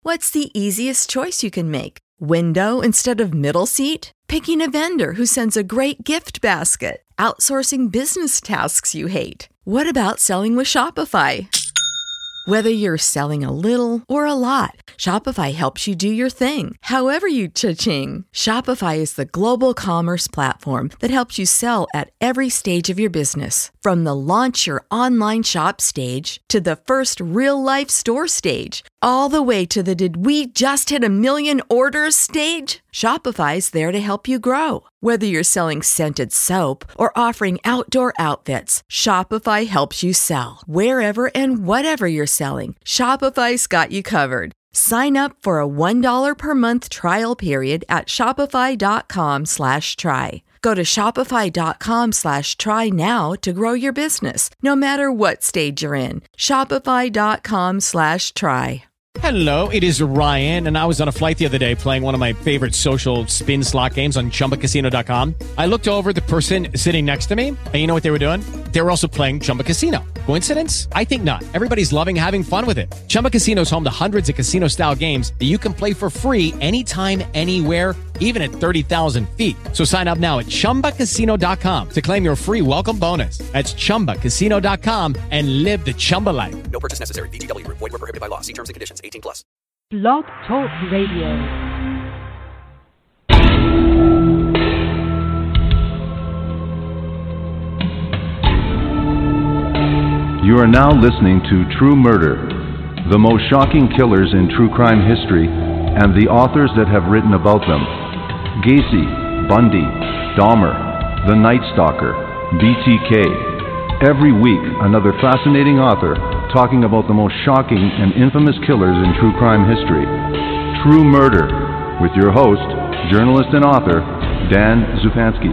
What's the easiest choice you can make? Window instead of middle seat? Picking a vendor who sends a great gift basket? Outsourcing business tasks you hate? What about selling with Shopify? Whether you're selling a little or a lot, Shopify helps you do your thing, however you cha-ching. Shopify is the global commerce platform that helps you sell at every stage of your business. From the launch your online shop stage to the first real-life store stage, all the way to the did we just hit a million orders stage. Shopify's there to help you grow. Whether you're selling scented soap or offering outdoor outfits, Shopify helps you sell. Wherever and whatever you're selling, Shopify's got you covered. Sign up for a $1 per month trial period at shopify.com/try. Go to shopify.com/try now to grow your business, no matter what stage you're in. Shopify.com/try. Hello, it is Ryan, and I was on a flight the other day playing one of my favorite social spin slot games on ChumbaCasino.com. I looked over at the person sitting next to me, and you know what they were doing? They were also playing Chumba Casino. Coincidence? I think not. Everybody's loving having fun with it. Chumba Casino is home to hundreds of casino-style games that you can play for free anytime, anywhere, even at 30,000 feet. So sign up now at ChumbaCasino.com to claim your free welcome bonus. That's ChumbaCasino.com and live the Chumba life. No purchase necessary. VGW. Void where prohibited by law. See terms and conditions. 18+. Blog Talk Radio. You are now listening to True Murder, the most shocking killers in true crime history, and the authors that have written about them. Gacy, Bundy, Dahmer, The Night Stalker, BTK. Every week, another fascinating author talking about the most shocking and infamous killers in true crime history. True Murder, with your host, journalist and author, Dan Zupansky.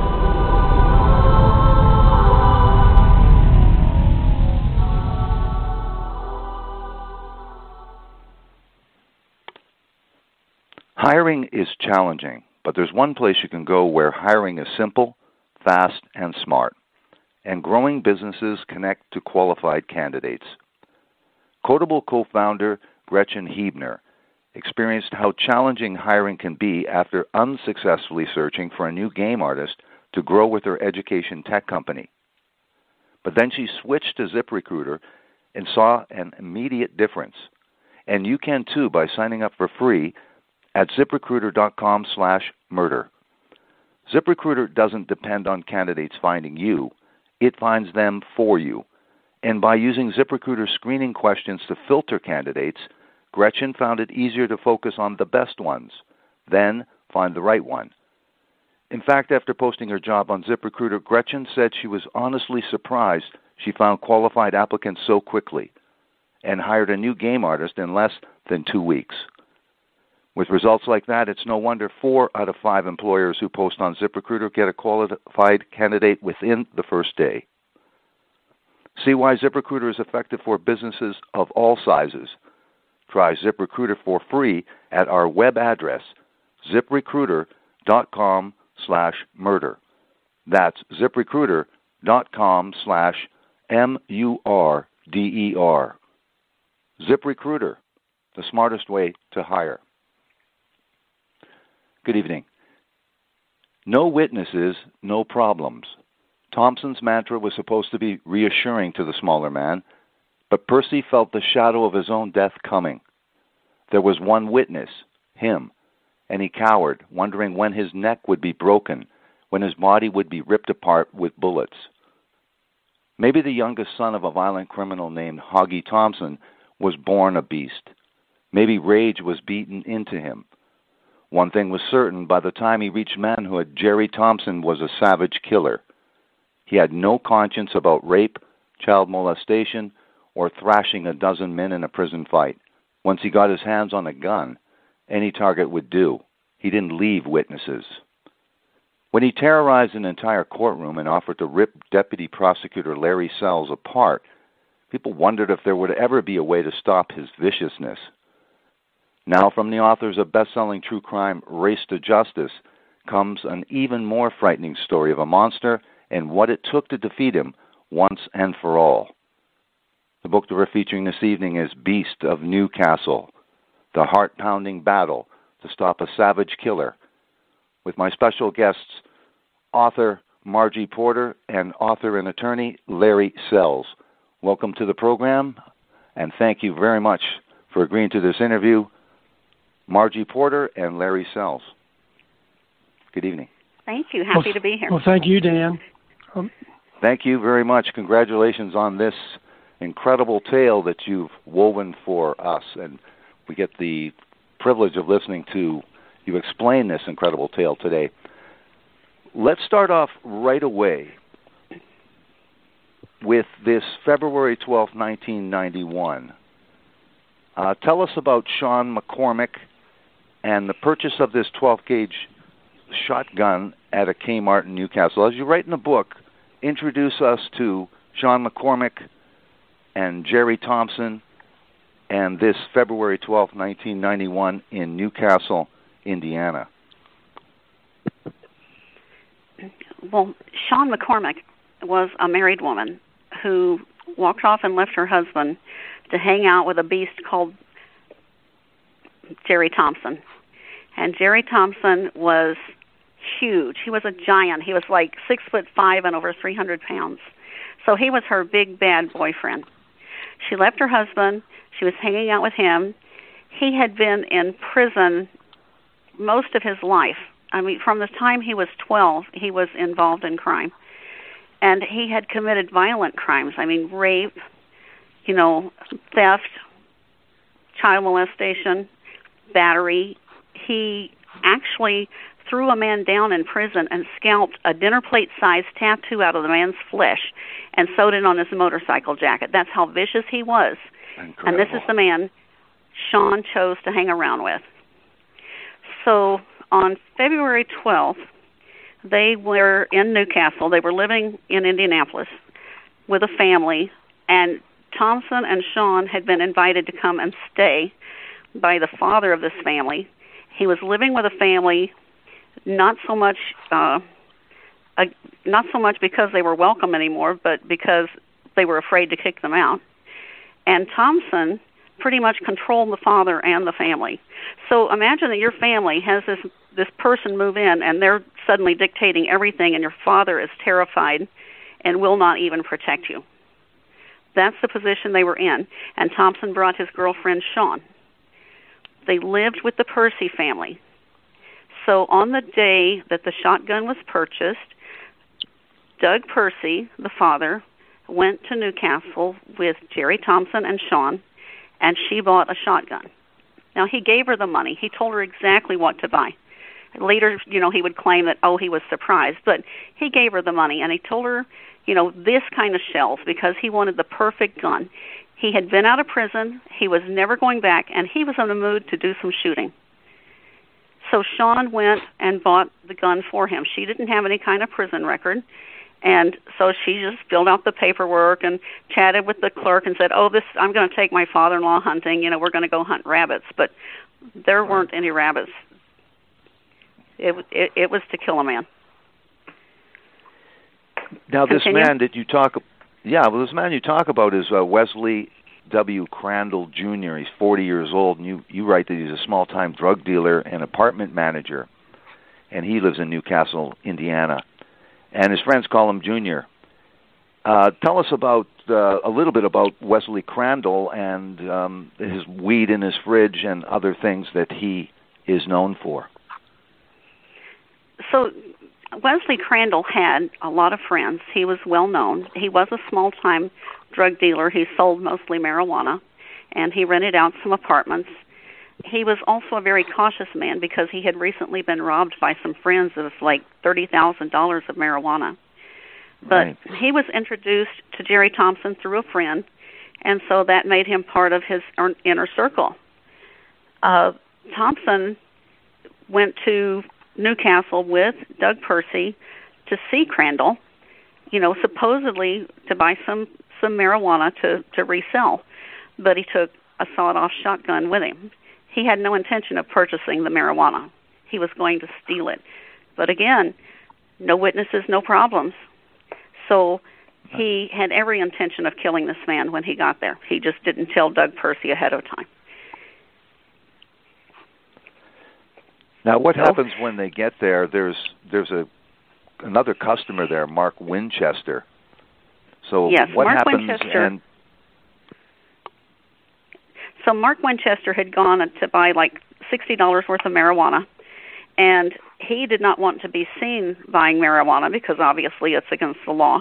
Hiring is challenging, but there's one place you can go where hiring is simple, fast, and smart, and growing businesses connect to qualified candidates. Quotable co-founder Gretchen Huebner experienced how challenging hiring can be after unsuccessfully searching for a new game artist to grow with her education tech company. But then she switched to ZipRecruiter and saw an immediate difference. And you can too by signing up for free at ZipRecruiter.com/murder. ZipRecruiter doesn't depend on candidates finding you. It finds them for you. And by using ZipRecruiter's screening questions to filter candidates, Gretchen found it easier to focus on the best ones, then find the right one. In fact, after posting her job on ZipRecruiter, Gretchen said she was honestly surprised she found qualified applicants so quickly and hired a new game artist in less than 2 weeks. With results like that, it's no wonder 4 out of 5 employers who post on ZipRecruiter get a qualified candidate within the first day. See why ZipRecruiter is effective for businesses of all sizes. Try ZipRecruiter for free at our web address, ZipRecruiter.com/murder. That's ZipRecruiter.com/MURDER. ZipRecruiter, the smartest way to hire. Good evening. No witnesses, no problems. Thompson's mantra was supposed to be reassuring to the smaller man, but Percy felt the shadow of his own death coming. There was one witness, him, and he cowered, wondering when his neck would be broken, when his body would be ripped apart with bullets. Maybe the youngest son of a violent criminal named Hoggy Thompson was born a beast. Maybe rage was beaten into him. One thing was certain, by the time he reached manhood, Jerry Thompson was a savage killer. He had no conscience about rape, child molestation, or thrashing a dozen men in a prison fight. Once he got his hands on a gun, any target would do. He didn't leave witnesses. When he terrorized an entire courtroom and offered to rip Deputy Prosecutor Larry Sells apart, people wondered if there would ever be a way to stop his viciousness. Now, from the authors of best-selling true crime Race to Justice, comes an even more frightening story of a monster and what it took to defeat him once and for all. The book that we're featuring this evening is Beast of Newcastle, the heart-pounding battle to stop a savage killer, with my special guests, author Margie Porter and author and attorney Larry Sells. Welcome to the program, and thank you very much for agreeing to this interview, Margie Porter and Larry Sells. Good evening. Thank you. Happy to be here. Well, thank you, Dan. Thank you very much. Congratulations on this incredible tale that you've woven for us, and we get the privilege of listening to you explain this incredible tale today. Let's start off right away with this February 12, 1991. Tell us about Sean McCormick and the purchase of this 12-gauge shotgun at a Kmart in Newcastle. As you write in the book, introduce us to Sean McCormick and Jerry Thompson and this February 12, 1991 in Newcastle, Indiana. Well, Sean McCormick was a married woman who walked off and left her husband to hang out with a beast called Jerry Thompson. And Jerry Thompson was huge. He was a giant. He was like 6'5" and over 300 pounds. So he was her big bad boyfriend. She left her husband. She was hanging out with him. He had been in prison most of his life. I mean, from the time he was 12, he was involved in crime. And he had committed violent crimes. I mean, rape, theft, child molestation, battery. He actually threw a man down in prison and scalped a dinner plate-sized tattoo out of the man's flesh and sewed it on his motorcycle jacket. That's how vicious he was. Incredible. And this is the man Sean chose to hang around with. So on February 12th, they were in Newcastle. They were living in Indianapolis with a family, and Thompson and Sean had been invited to come and stay by the father of this family. He was living with a family, not so much because they were welcome anymore, but because they were afraid to kick them out. And Thompson pretty much controlled the father and the family. So imagine that your family has this person move in, and they're suddenly dictating everything, and your father is terrified and will not even protect you. That's the position they were in. And Thompson brought his girlfriend, Sean. They lived with the Percy family. So on the day that the shotgun was purchased, Doug Percy, the father, went to Newcastle with Jerry Thompson and Sean, and she bought a shotgun. Now, he gave her the money. He told her exactly what to buy. Later, he would claim that, he was surprised, but he gave her the money, and he told her, this kind of shells, because he wanted the perfect gun. He had been out of prison, he was never going back, and he was in the mood to do some shooting. So Sean went and bought the gun for him. She didn't have any kind of prison record, and so she just filled out the paperwork and chatted with the clerk and said, I'm going to take my father-in-law hunting, we're going to go hunt rabbits. But there weren't any rabbits. It was to kill a man. Now, Continue? this man that you talk about is Wesley W. Crandall Jr. He's 40 years old, and you write that he's a small-time drug dealer and apartment manager, and he lives in Newcastle, Indiana, and his friends call him Junior. Tell us about a little bit about Wesley Crandall and his weed in his fridge and other things that he is known for. So Wesley Crandall had a lot of friends. He was well known. He was a small-time drug dealer. He sold mostly marijuana, and he rented out some apartments. He was also a very cautious man because he had recently been robbed by some friends of like $30,000 of marijuana. But he was introduced to Jerry Thompson through a friend, and so that made him part of his inner circle. Thompson went to Newcastle with Doug Percy to see Crandall, supposedly to buy some marijuana to resell, but he took a sawed-off shotgun with him. He had no intention of purchasing the marijuana. He was going to steal it. But again, no witnesses, no problems. So he had every intention of killing this man when he got there. He just didn't tell Doug Percy ahead of time. Now, what happens when they get there? There's another customer there, Mark Winchester. So yes, what Mark happens? Winchester. So Mark Winchester had gone to buy like $60 worth of marijuana, and he did not want to be seen buying marijuana because obviously it's against the law.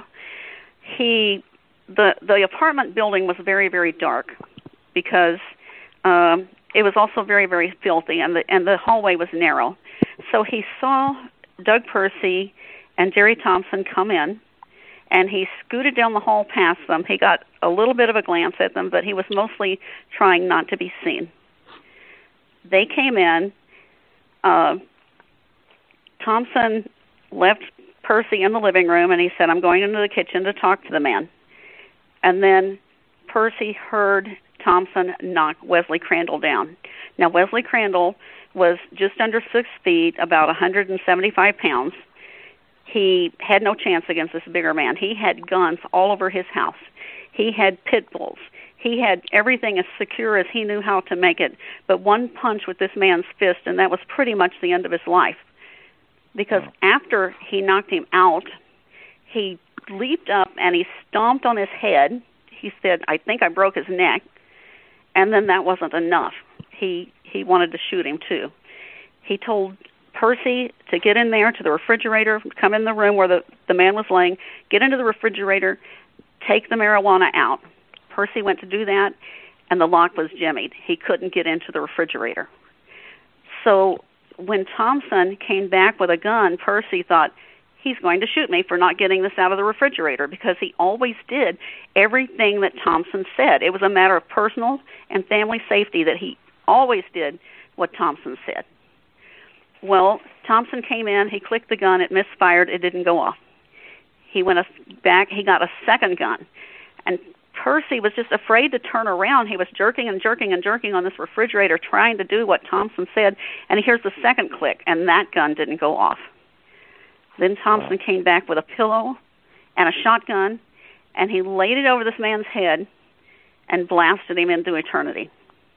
The apartment building was very, very dark because it was also very, very filthy, and the hallway was narrow. So he saw Doug Percy and Jerry Thompson come in, and he scooted down the hall past them. He got a little bit of a glance at them, but he was mostly trying not to be seen. They came in. Thompson left Percy in the living room, and he said, I'm going into the kitchen to talk to the man. And then Percy heard Thompson knock Wesley Crandall down. Now, Wesley Crandall was just under 6 feet, about 175 pounds. He had no chance against this bigger man. He had guns all over his house. He had pit bulls. He had everything as secure as he knew how to make it, but one punch with this man's fist, and that was pretty much the end of his life. Because after he knocked him out, he leaped up and he stomped on his head. He said, I think I broke his neck. And then that wasn't enough. He wanted to shoot him, too. He told Percy to get in there to the refrigerator, come in the room where the man was laying, get into the refrigerator, take the marijuana out. Percy went to do that, and the lock was jimmied. He couldn't get into the refrigerator. So when Thompson came back with a gun, Percy thought, he's going to shoot me for not getting this out of the refrigerator, because he always did everything that Thompson said. It was a matter of personal and family safety that he always did what Thompson said. Well, Thompson came in, he clicked the gun, it misfired, it didn't go off. He went back, he got a second gun, and Percy was just afraid to turn around. He was jerking and jerking and jerking on this refrigerator, trying to do what Thompson said, and he hears the second click, and that gun didn't go off. Then Thompson came back with a pillow and a shotgun, and he laid it over this man's head and blasted him into eternity.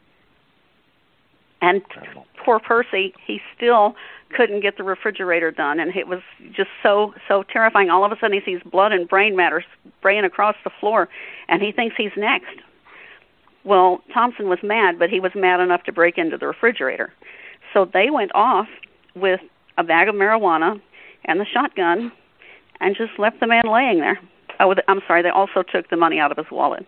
And poor Percy, he still couldn't get the refrigerator done, and it was just so terrifying. All of a sudden he sees blood and brain matter spraying across the floor, and he thinks he's next. Well, Thompson was mad, but he was mad enough to break into the refrigerator. So they went off with a bag of marijuana and the shotgun and just left the man laying there. Oh, I'm sorry, they also took the money out of his wallet.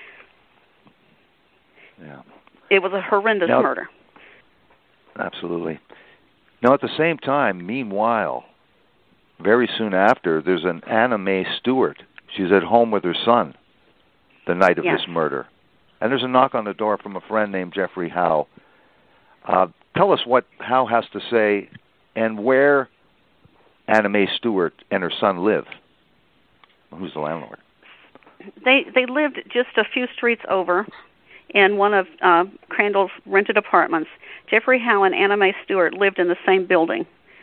Yeah. It was a horrendous murder. Absolutely. Now, at the same time, meanwhile, very soon after, there's an Anna Mae Stewart. She's at home with her son the night of this murder. And there's a knock on the door from a friend named Jeffrey Howe. Tell us what Howe has to say and where Anna Mae Stewart and her son live. Who's the landlord? They lived just a few streets over in one of Crandall's rented apartments. Jeffrey Howe and Anna Mae Stewart lived in the same building.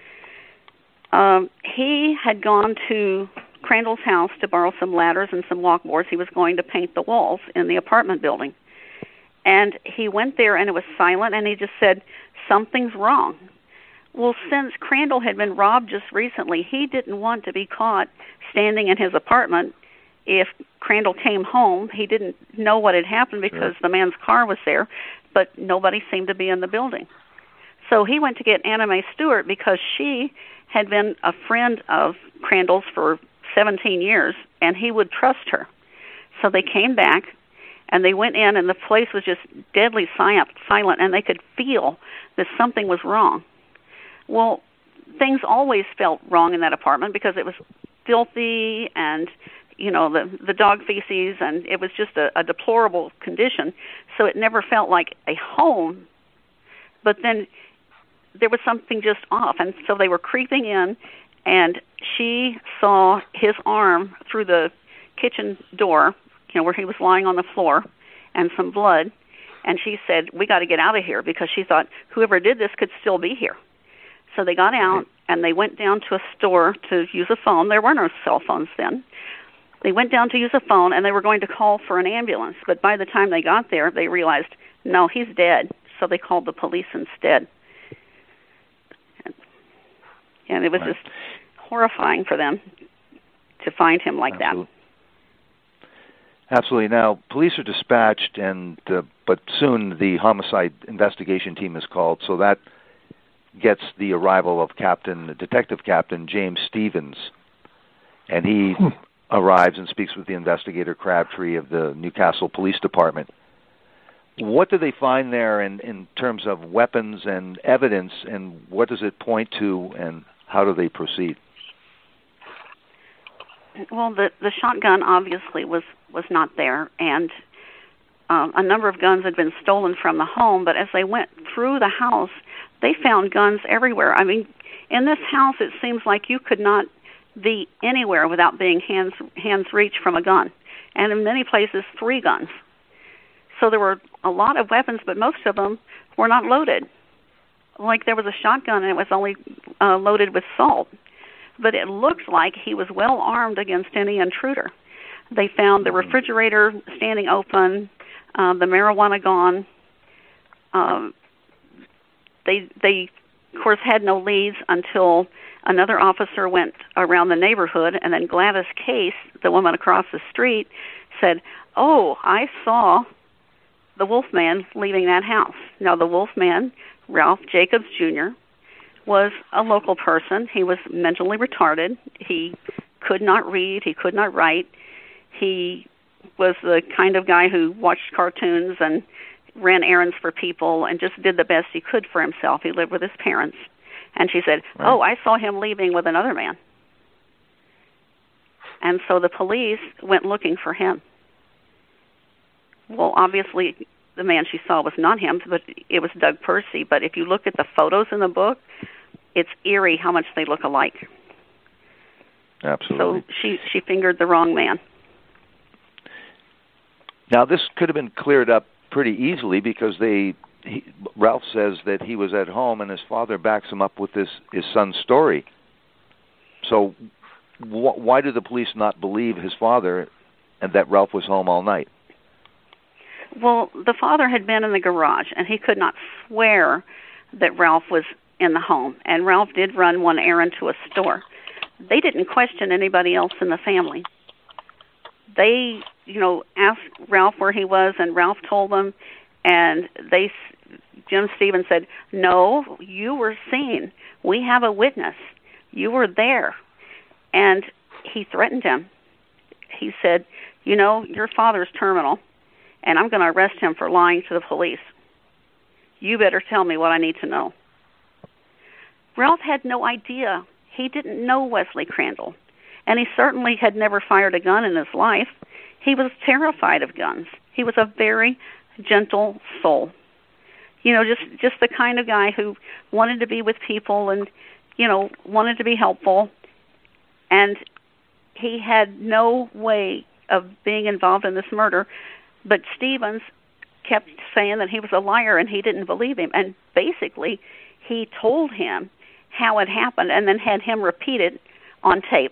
He had gone to Crandall's house to borrow some ladders and some walkboards. He was going to paint the walls in the apartment building. And he went there, and it was silent, and he just said, something's wrong. Well, since Crandall had been robbed just recently, he didn't want to be caught standing in his apartment. If Crandall came home, he didn't know what had happened because the man's car was there, but nobody seemed to be in the building. So he went to get Anna Mae Stewart because she had been a friend of Crandall's for 17 years, and he would trust her. So they came back, and they went in, and the place was just deadly silent, and they could feel that something was wrong. Well, things always felt wrong in that apartment because it was filthy and, you know, the dog feces, and it was just a deplorable condition. So it never felt like a home. But then there was something just off, and so they were creeping in, and she saw his arm through the kitchen door, you know, where he was lying on the floor, and some blood. And she said, we got to get out of here, because she thought whoever did this could still be here. So they got out, and they went down to a store to use a phone. There were no cell phones then. They went down to use a phone, and they were going to call for an ambulance. But by the time they got there, they realized, no, he's dead. So they called the police instead. And it was just horrifying for them to find him like that. Absolutely. Now, police are dispatched, but soon the homicide investigation team is called, so that gets the arrival of Detective Captain James Stevens, and he arrives and speaks with the investigator Crabtree of the Newcastle Police Department. What do they find there in terms of weapons and evidence, and what does it point to, and how do they proceed? Well, the shotgun obviously was not there, and a number of guns had been stolen from the home, but as they went through the house, they found guns everywhere. I mean, in this house, it seems like you could not be anywhere without being hands reach from a gun, and in many places, 3 guns. So there were a lot of weapons, but most of them were not loaded. Like there was a shotgun, and it was only loaded with salt. But it looked like he was well armed against any intruder. They found the refrigerator standing open, the marijuana gone. They of course had no leads until another officer went around the neighborhood, and then Gladys Case, the woman across the street, said, "Oh, I saw the Wolfman leaving that house." Now the Wolfman, Ralph Jacobs Jr., was a local person. He was mentally retarded. He could not read. He could not write. He was the kind of guy who watched cartoons and ran errands for people and just did the best he could for himself. He lived with his parents. And she said, "Oh, I saw him leaving with another man." And so the police went looking for him. Well, obviously, the man she saw was not him, but it was Doug Percy. But if you look at the photos in the book, it's eerie how much they look alike. Absolutely. So she fingered the wrong man. Now, this could have been cleared up pretty easily because Ralph says that he was at home, and his father backs him up with his son's story. So why did the police not believe his father and that Ralph was home all night? Well, the father had been in the garage, and he could not swear that Ralph was in the home. And Ralph did run one errand to a store. They didn't question anybody else in the family. They, asked Ralph where he was, and Ralph told them, and Jim Stevens said, "No, you were seen. We have a witness. You were there." And he threatened him. He said, "Your father's terminal, and I'm going to arrest him for lying to the police. You better tell me what I need to know." Ralph had no idea. He didn't know Wesley Crandall, and he certainly had never fired a gun in his life. He was terrified of guns. He was a very gentle soul. Just the kind of guy who wanted to be with people and, wanted to be helpful. And he had no way of being involved in this murder. But Stevens kept saying that he was a liar and he didn't believe him. And basically, he told him how it happened and then had him repeat it on tape.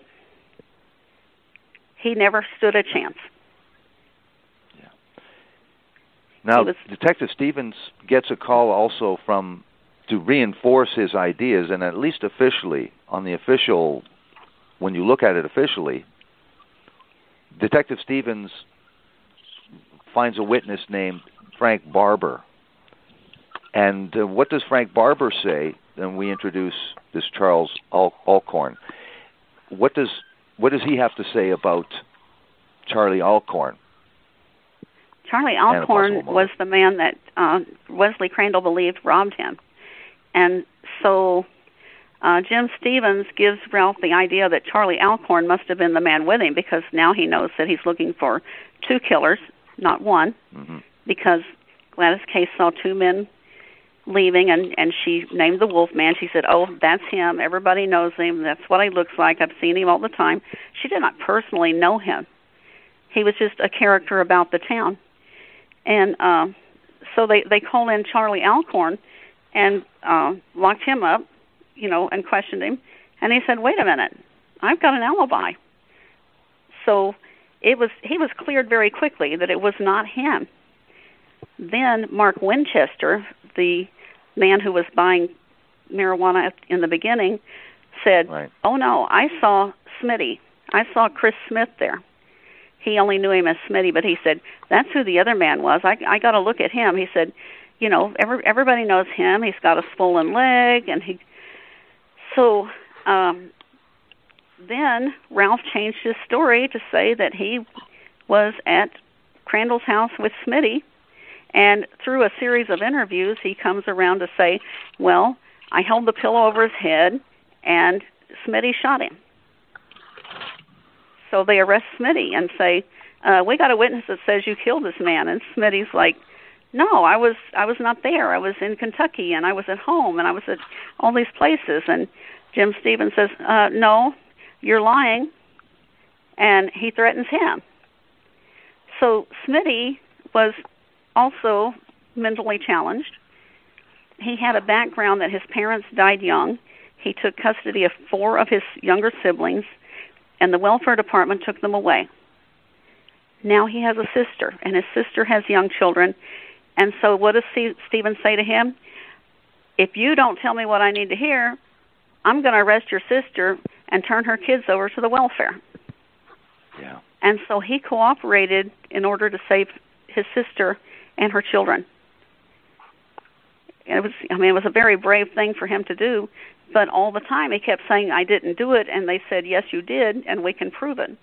He never stood a chance. Yeah. Now, Detective Stevens gets a call also to reinforce his ideas, and at least officially, when you look at it officially, Detective Stevens finds a witness named Frank Barber. And what does Frank Barber say? Then we introduce this Charles Alcorn. What does he have to say about Charlie Alcorn? Charlie Alcorn was the man that Wesley Crandall believed robbed him. And so Jim Stevens gives Ralph the idea that Charlie Alcorn must have been the man with him, because now he knows that he's looking for 2 killers, not one, because Gladys Case saw 2 men leaving, and she named the Wolfman. She said, "Oh, that's him. Everybody knows him. That's what he looks like. I've seen him all the time." She did not personally know him. He was just a character about the town. And so they called in Charlie Alcorn and locked him up, and questioned him. And he said, "Wait a minute, I've got an alibi." So he was cleared very quickly that it was not him. Then Mark Winchester, the man who was buying marijuana in the beginning, said, Right. "Oh no, I saw Smitty. I saw Chris Smith there." He only knew him as Smitty, but he said, "That's who the other man was. I got to look at him." He said, "You know, everybody knows him. He's got a swollen leg," and he. So then Ralph changed his story to say that he was at Crandall's house with Smitty, and through a series of interviews, he comes around to say, "Well, I held the pillow over his head, and Smitty shot him." So they arrest Smitty and say, "We got a witness that says you killed this man." And Smitty's like, "No, I was not there. I was in Kentucky, and I was at home, and I was at all these places." And Jim Stevens says, "No, you're lying," and he threatens him. So Smitty was also mentally challenged. He had a background that his parents died young. He took custody of 4 of his younger siblings, and the welfare department took them away. Now he has a sister, and his sister has young children. And so what does Stevens say to him? "If you don't tell me what I need to hear, I'm going to arrest your sister and turn her kids over to the welfare." Yeah. And so he cooperated in order to save his sister and her children. And it was a very brave thing for him to do, but all the time he kept saying, "I didn't do it," and they said, "Yes, you did, and we can prove it."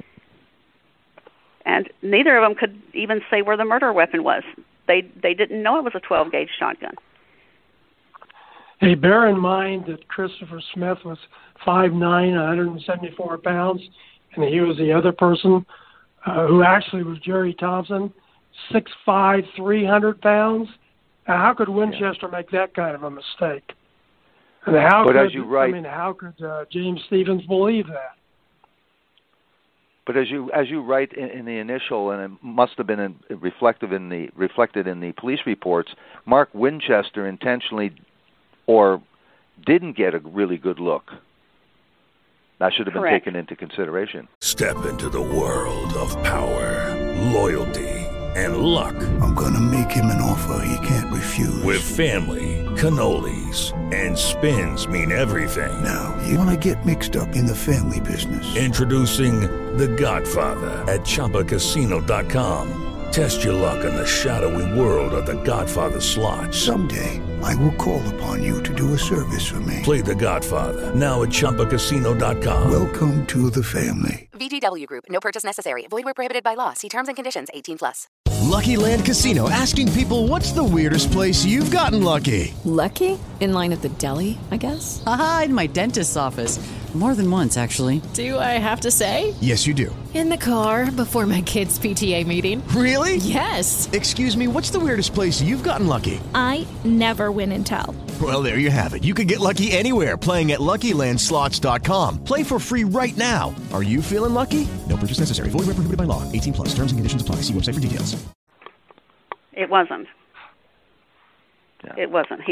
And neither of them could even say where the murder weapon was. They didn't know it was a 12-gauge shotgun. Hey, bear in mind that Christopher Smith was 5'9", 174 pounds, and he was the other person who actually was Jerry Thompson, 6'5", 300 pounds. Now, how could Winchester make that kind of a mistake? And how but could, as you write, how could James Stevens believe that? But as you write in the initial, and it must have been reflected in the police reports, Mark Winchester intentionally or didn't get a really good look. That should have been taken into consideration. Step into the world of power, loyalty, and luck. I'm gonna make him an offer he can't refuse. With family, cannolis, and spins mean everything. Now, you wanna get mixed up in the family business. Introducing The Godfather at ChumbaCasino.com. Test your luck in the shadowy world of The Godfather slot. Someday, I will call upon you to do a service for me. Play The Godfather now at ChumbaCasino.com. Welcome to the family. VGW Group. No purchase necessary. Void where prohibited by law. See terms and conditions. 18+. Lucky Land Casino, asking people, what's the weirdest place you've gotten lucky? Lucky? In line at the deli, I guess? Aha, in my dentist's office. More than once, actually. Do I have to say? Yes, you do. In the car before my kids' PTA meeting. Really? Yes. Excuse me, what's the weirdest place you've gotten lucky? I never win and tell. Well, there you have it. You can get lucky anywhere, playing at LuckyLandSlots.com. Play for free right now. Are you feeling lucky? No purchase necessary. Void where prohibited by law. 18+. Terms and conditions apply. See website for details. It wasn't. Yeah. It wasn't.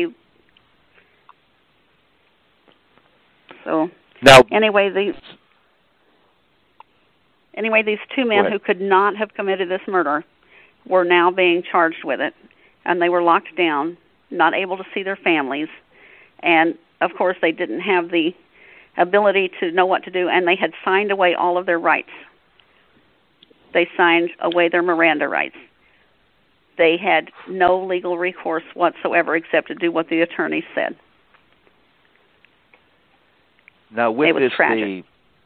So now, anyway, these 2 men who could not have committed this murder were now being charged with it, and they were locked down, not able to see their families, and of course they didn't have the ability to know what to do, and they had signed away all of their rights. They signed away their Miranda rights. They had no legal recourse whatsoever except to do what the attorney said. Now with this, tragic.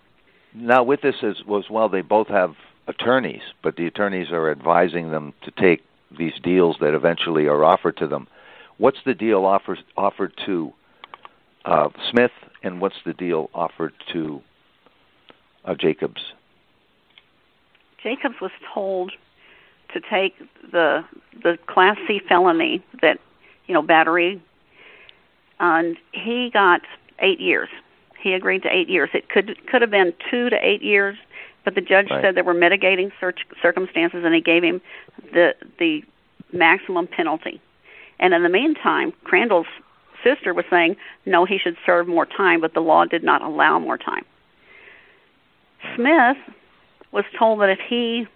They both have attorneys, but the attorneys are advising them to take these deals that eventually are offered to them. What's the deal offered to Smith, and what's the deal offered to Jacobs? Jacobs was told to take the Class C felony, that battery, and he got 8 years. He agreed to 8 years. It could have been 2 to 8 years, but the judge said there were mitigating circumstances, and he gave him the maximum penalty. And in the meantime, Crandall's sister was saying, no, he should serve more time, but the law did not allow more time. Smith was told that if he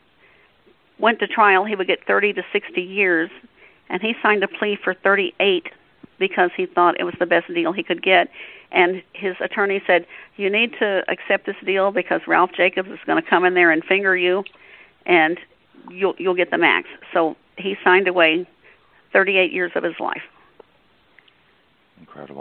went to trial, he would get 30 to 60 years, and he signed a plea for 38 because he thought it was the best deal he could get. And his attorney said, you need to accept this deal because Ralph Jacobs is going to come in there and finger you, and you'll get the max. So he signed away 38 years of his life. Incredible.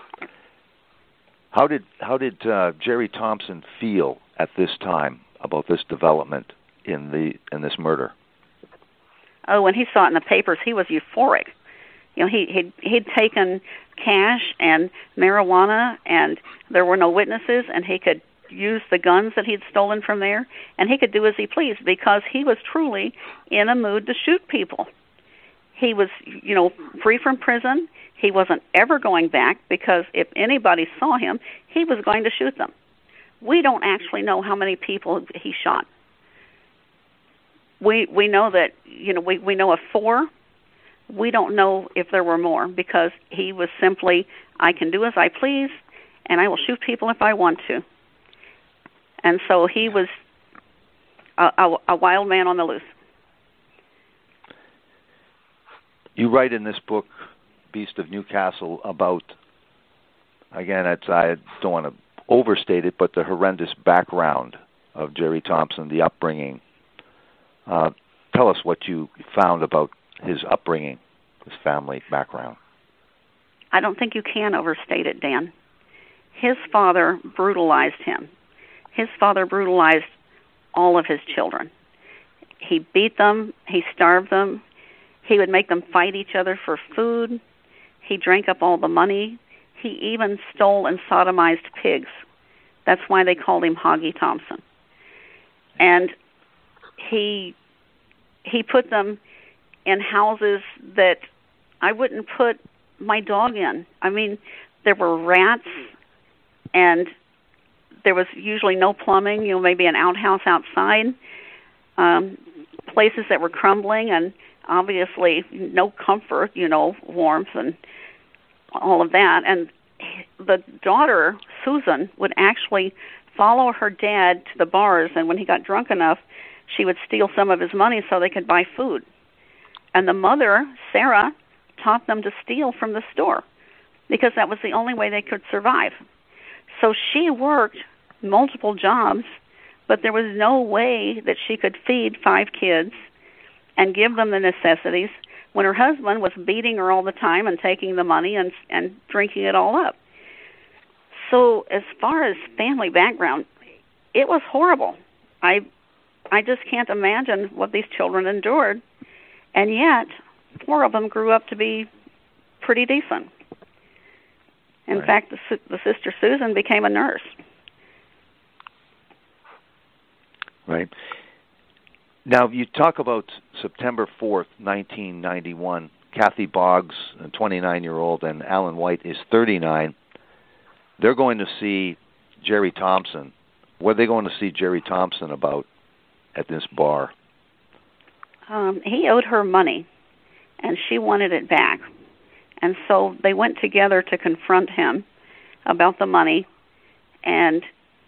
How did Jerry Thompson feel at this time about this development in this murder? Oh, when he saw it in the papers, he was euphoric. You know, he'd taken cash and marijuana, and there were no witnesses, and he could use the guns that he'd stolen from there, and he could do as he pleased because he was truly in a mood to shoot people. He was, free from prison. He wasn't ever going back because if anybody saw him, he was going to shoot them. We don't actually know how many people he shot. We know that, we know of 4. We don't know if there were more because he was simply, I can do as I please, and I will shoot people if I want to. And so he was a wild man on the loose. You write in this book, Beast of Newcastle, about, again, I don't want to overstate it, but the horrendous background of Jerry Thompson, the upbringing. Tell us what you found about his upbringing, his family background. I don't think you can overstate it, Dan. His father brutalized him. His father brutalized all of his children. He beat them. He starved them. He would make them fight each other for food. He drank up all the money. He even stole and sodomized pigs. That's why they called him Hoggy Thompson. And he put them in houses that I wouldn't put my dog in. I mean, there were rats, and there was usually no plumbing, maybe an outhouse outside, places that were crumbling, and obviously no comfort, warmth and all of that. And the daughter, Susan, would actually follow her dad to the bars, and when he got drunk enough, she would steal some of his money so they could buy food. And the mother, Sarah, taught them to steal from the store because that was the only way they could survive. So she worked multiple jobs, but there was no way that she could feed 5 kids and give them the necessities when her husband was beating her all the time and taking the money and drinking it all up. So as far as family background, it was horrible. I just can't imagine what these children endured, and yet 4 of them grew up to be pretty decent. In fact, the sister Susan became a nurse. Right. Now, you talk about September 4th, 1991. Kathy Boggs, a 29-year-old, and Alan White is 39. They're going to see Jerry Thompson. What are they going to see Jerry Thompson about at this bar? He owed her money, and she wanted it back. And so they went together to confront him about the money. And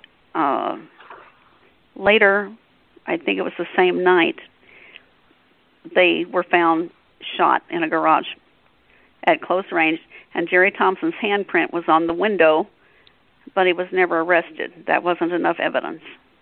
later, I think it was the same night, they were found shot in a garage at close range, and Jerry Thompson's handprint was on the window, but he was never arrested. That wasn't enough evidence.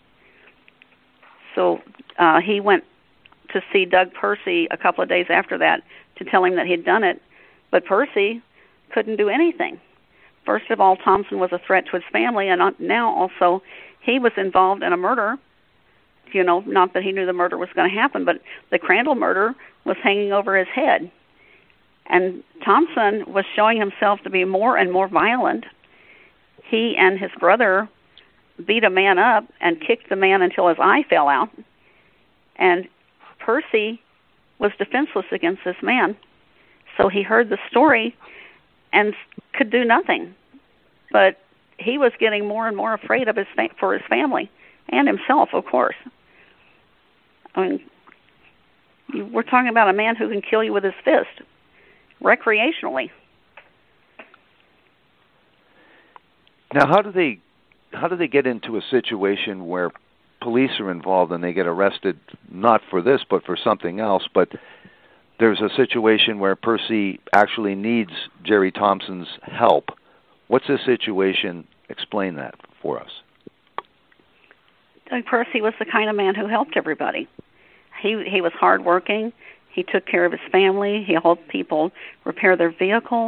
So he went to see Doug Percy a couple of days after that to tell him that he'd done it, but Percy couldn't do anything. First of all, Thompson was a threat to his family, and now also he was involved in a murder. Not that he knew the murder was going to happen, but the Crandall murder was hanging over his head. And Thompson was showing himself to be more and more violent. He and his brother beat a man up and kicked the man until his eye fell out. And Percy was defenseless against this man. So he heard the story and could do nothing. But he was getting more and more afraid of for his family and himself, of course. I mean, we're talking about a man who can kill you with his fist, recreationally. Now, how do they get into a situation where police are involved and they get arrested, not for this, but for something else, but there's a situation where Percy actually needs Jerry Thompson's help. What's the situation? Explain that for us. Doug Percy was the kind of man who helped everybody. He was hardworking. He took care of his family. He helped people repair their vehicles.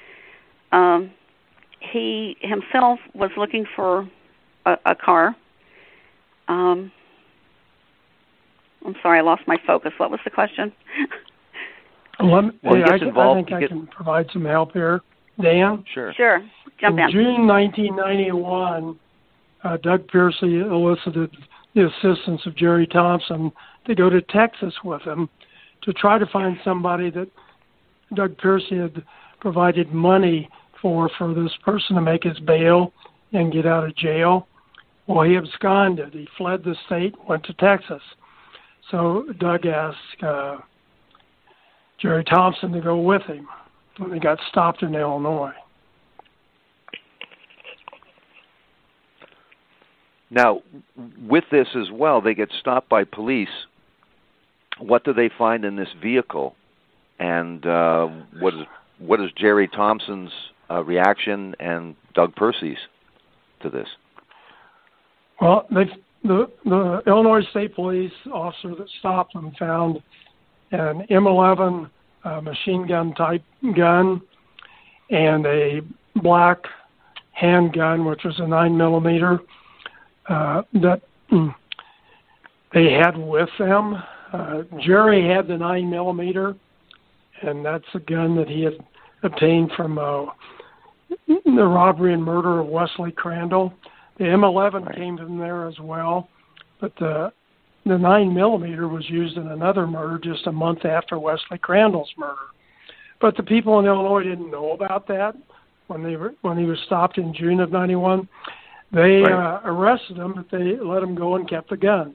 He himself was looking for a car. I'm sorry, I lost my focus. What was the question? I think I can provide some help here. Dan? Sure. Jump in. In June 1991, Doug Percy elicited the assistance of Jerry Thompson to go to Texas with him to try to find somebody that Doug Percy had provided money for this person to make his bail and get out of jail. Well, he absconded. He fled the state, went to Texas. So Doug asked Jerry Thompson to go with him when they got stopped in Illinois. Now, with this as well, they get stopped by police. What do they find in this vehicle? And what is Jerry Thompson's reaction and Doug Percy's to this? Well, the Illinois State Police officer that stopped them found an M11 machine gun type gun and a black handgun, which was a 9mm, that they had with them. Jerry had the 9mm, and that's a gun that he had obtained from the robbery and murder of Wesley Crandall. The M11 came from there as well, but the 9mm was used in another murder just a month after Wesley Crandall's murder. But the people in Illinois didn't know about that when he was stopped in June of 91. They arrested him, but they let him go and kept the guns.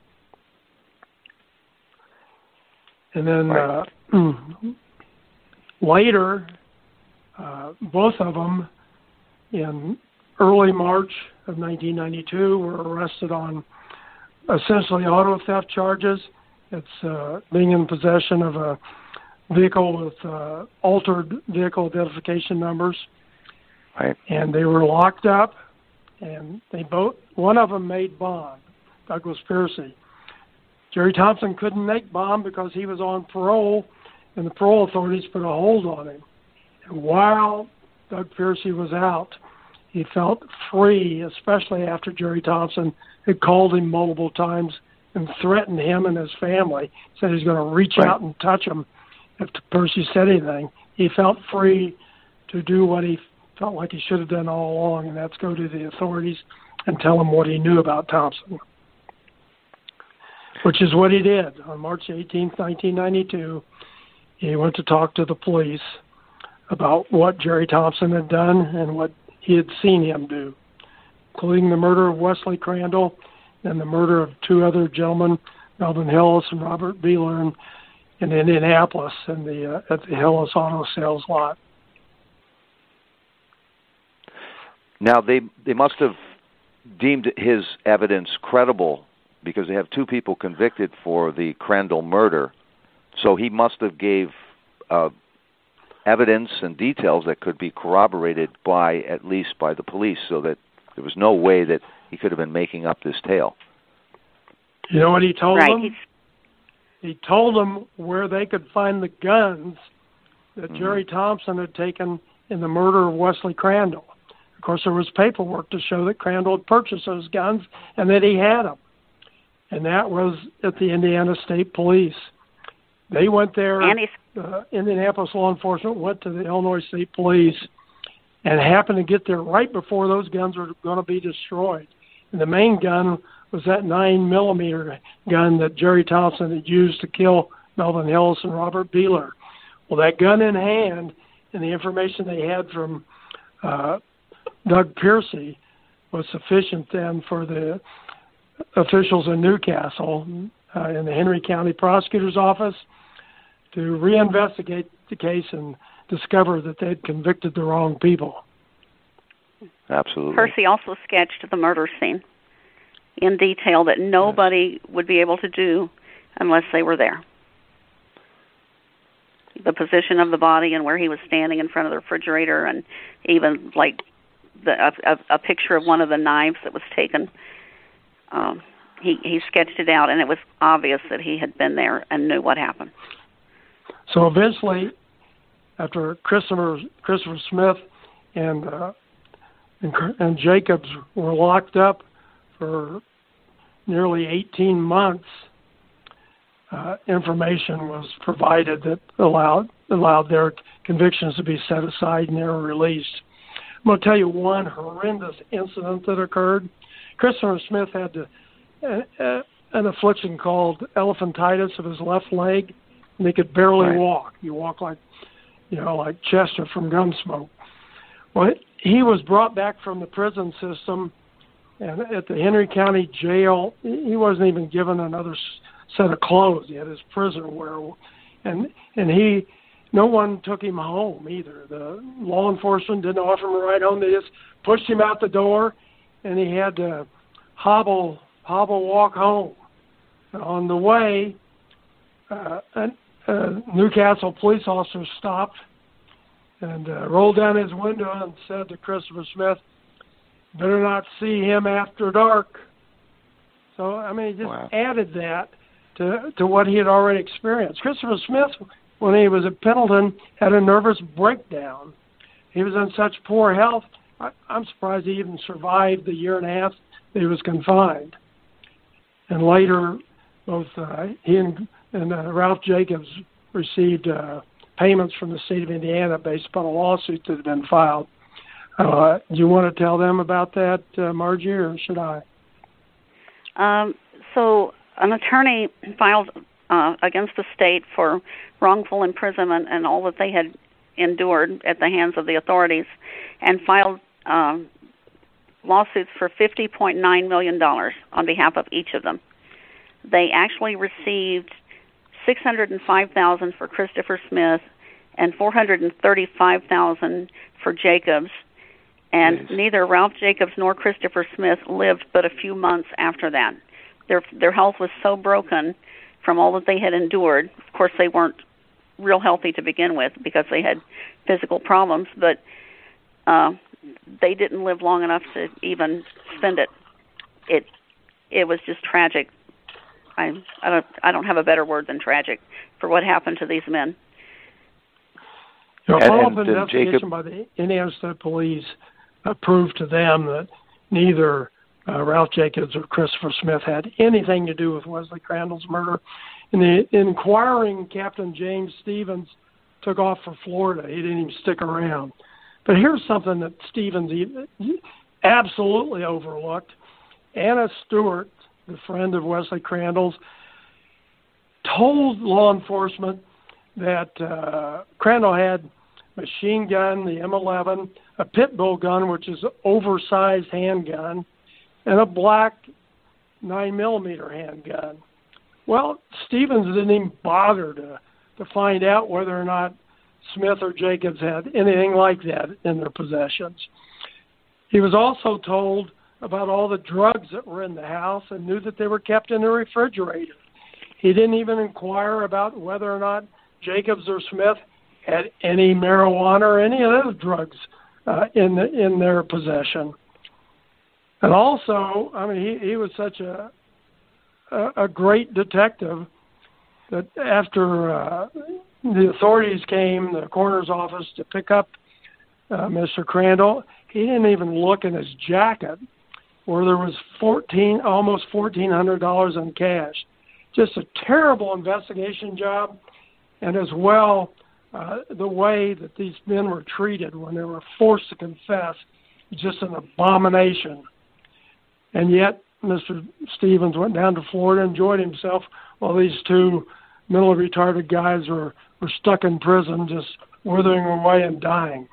And then later, both of them in early March of 1992 were arrested on essentially auto theft charges. It's being in possession of a vehicle with altered vehicle identification numbers. Right. And they were locked up, and one of them made bond, Douglas Percy. Jerry Thompson couldn't make bond because he was on parole, and the parole authorities put a hold on him. And while Doug Percy was out, he felt free, especially after Jerry Thompson had called him multiple times and threatened him and his family, said he was going to reach out and touch him if Percy said anything. He felt free to do what he felt like he should have done all along, and that's go to the authorities and tell them what he knew about Thompson, which is what he did. On March 18th, 1992, he went to talk to the police about what Jerry Thompson had done and what he had seen him do, including the murder of Wesley Crandall and the murder of two other gentlemen, Melvin Hillis and Robert Beeler, in Indianapolis at the Hillis Auto Sales lot. Now, they must have deemed his evidence credible because they have two people convicted for the Crandall murder. So he must have gave evidence and details that could be corroborated at least by the police, so that there was no way that he could have been making up this tale. You know what he told them? He told them where they could find the guns that Jerry Thompson had taken in the murder of Wesley Crandall. Of course, there was paperwork to show that Crandall had purchased those guns and that he had them. And that was at the Indiana State Police. They went there, Indianapolis law enforcement went to the Illinois State Police and happened to get there right before those guns were going to be destroyed. And the main gun was that 9mm gun that Jerry Thompson had used to kill Melvin Hillis and Robert Beeler. Well, that gun in hand and the information they had from Doug Percy was sufficient then for the officials in Newcastle in the Henry County Prosecutor's Office to reinvestigate the case and discover that they had convicted the wrong people. Absolutely. Percy also sketched the murder scene in detail that nobody would be able to do unless they were there. the position of the body and where he was standing in front of the refrigerator, and even like a picture of one of the knives that was taken. He sketched it out, and it was obvious that he had been there and knew what happened. So eventually, after Christopher Smith and Jacobs were locked up for nearly 18 months, information was provided that allowed their convictions to be set aside, and they were released. I'm going to tell you one horrendous incident that occurred. Christopher Smith had an affliction called elephantitis of his left leg, and he could barely walk. He walked like Chester from Gunsmoke. Well, he was brought back from the prison system, and at the Henry County Jail, he wasn't even given another set of clothes. He had his prison wear, and no one took him home either. The law enforcement didn't offer him a ride home. They just pushed him out the door, and he had to hobble walk home. And on the way, a Newcastle police officer stopped and rolled down his window and said to Christopher Smith, "Better not see him after dark." So, I mean, he just added that to what he had already experienced. Christopher Smith, when he was at Pendleton, had a nervous breakdown. He was in such poor health, I'm surprised he even survived the year and a half that he was confined. And later, both he and Ralph Jacobs received payments from the state of Indiana based upon a lawsuit that had been filed. Do you want to tell them about that, Margie, or should I? So an attorney filed against the state for wrongful imprisonment and all that they had endured at the hands of the authorities, and filed lawsuits for $50.9 million on behalf of each of them. They actually received $605,000 for Christopher Smith and $435,000 for Jacobs, and neither Ralph Jacobs nor Christopher Smith lived but a few months after that. Their health was so broken from all that they had endured. Of course, they weren't real healthy to begin with because they had physical problems, but they didn't live long enough to even spend it. It was just tragic. I don't have a better word than tragic for what happened to these men. A follow-up investigation by the Indiana State Police proved to them that neither Ralph Jacobs or Christopher Smith had anything to do with Wesley Crandall's murder. And the inquiring Captain James Stevens took off for Florida. He didn't even stick around. But here's something that Stevens absolutely overlooked. Anna Stewart, the friend of Wesley Crandall's, told law enforcement that Crandall had a machine gun, the M11, a pit bull gun, which is an oversized handgun, and a black 9mm handgun. Well, Stevens didn't even bother to find out whether or not Smith or Jacobs had anything like that in their possessions. He was also told about all the drugs that were in the house and knew that they were kept in the refrigerator. He didn't even inquire about whether or not Jacobs or Smith had any marijuana or any other drugs in their possession. And also, I mean, he was such a great detective that after the authorities came, the coroner's office, to pick up Mr. Crandall, he didn't even look in his jacket where there was almost $1,400 in cash. Just a terrible investigation job, and as well, the way that these men were treated when they were forced to confess, just an abomination. And yet, Mr. Stevens went down to Florida, enjoyed himself, while these two mentally retarded guys were stuck in prison, just withering away and dying.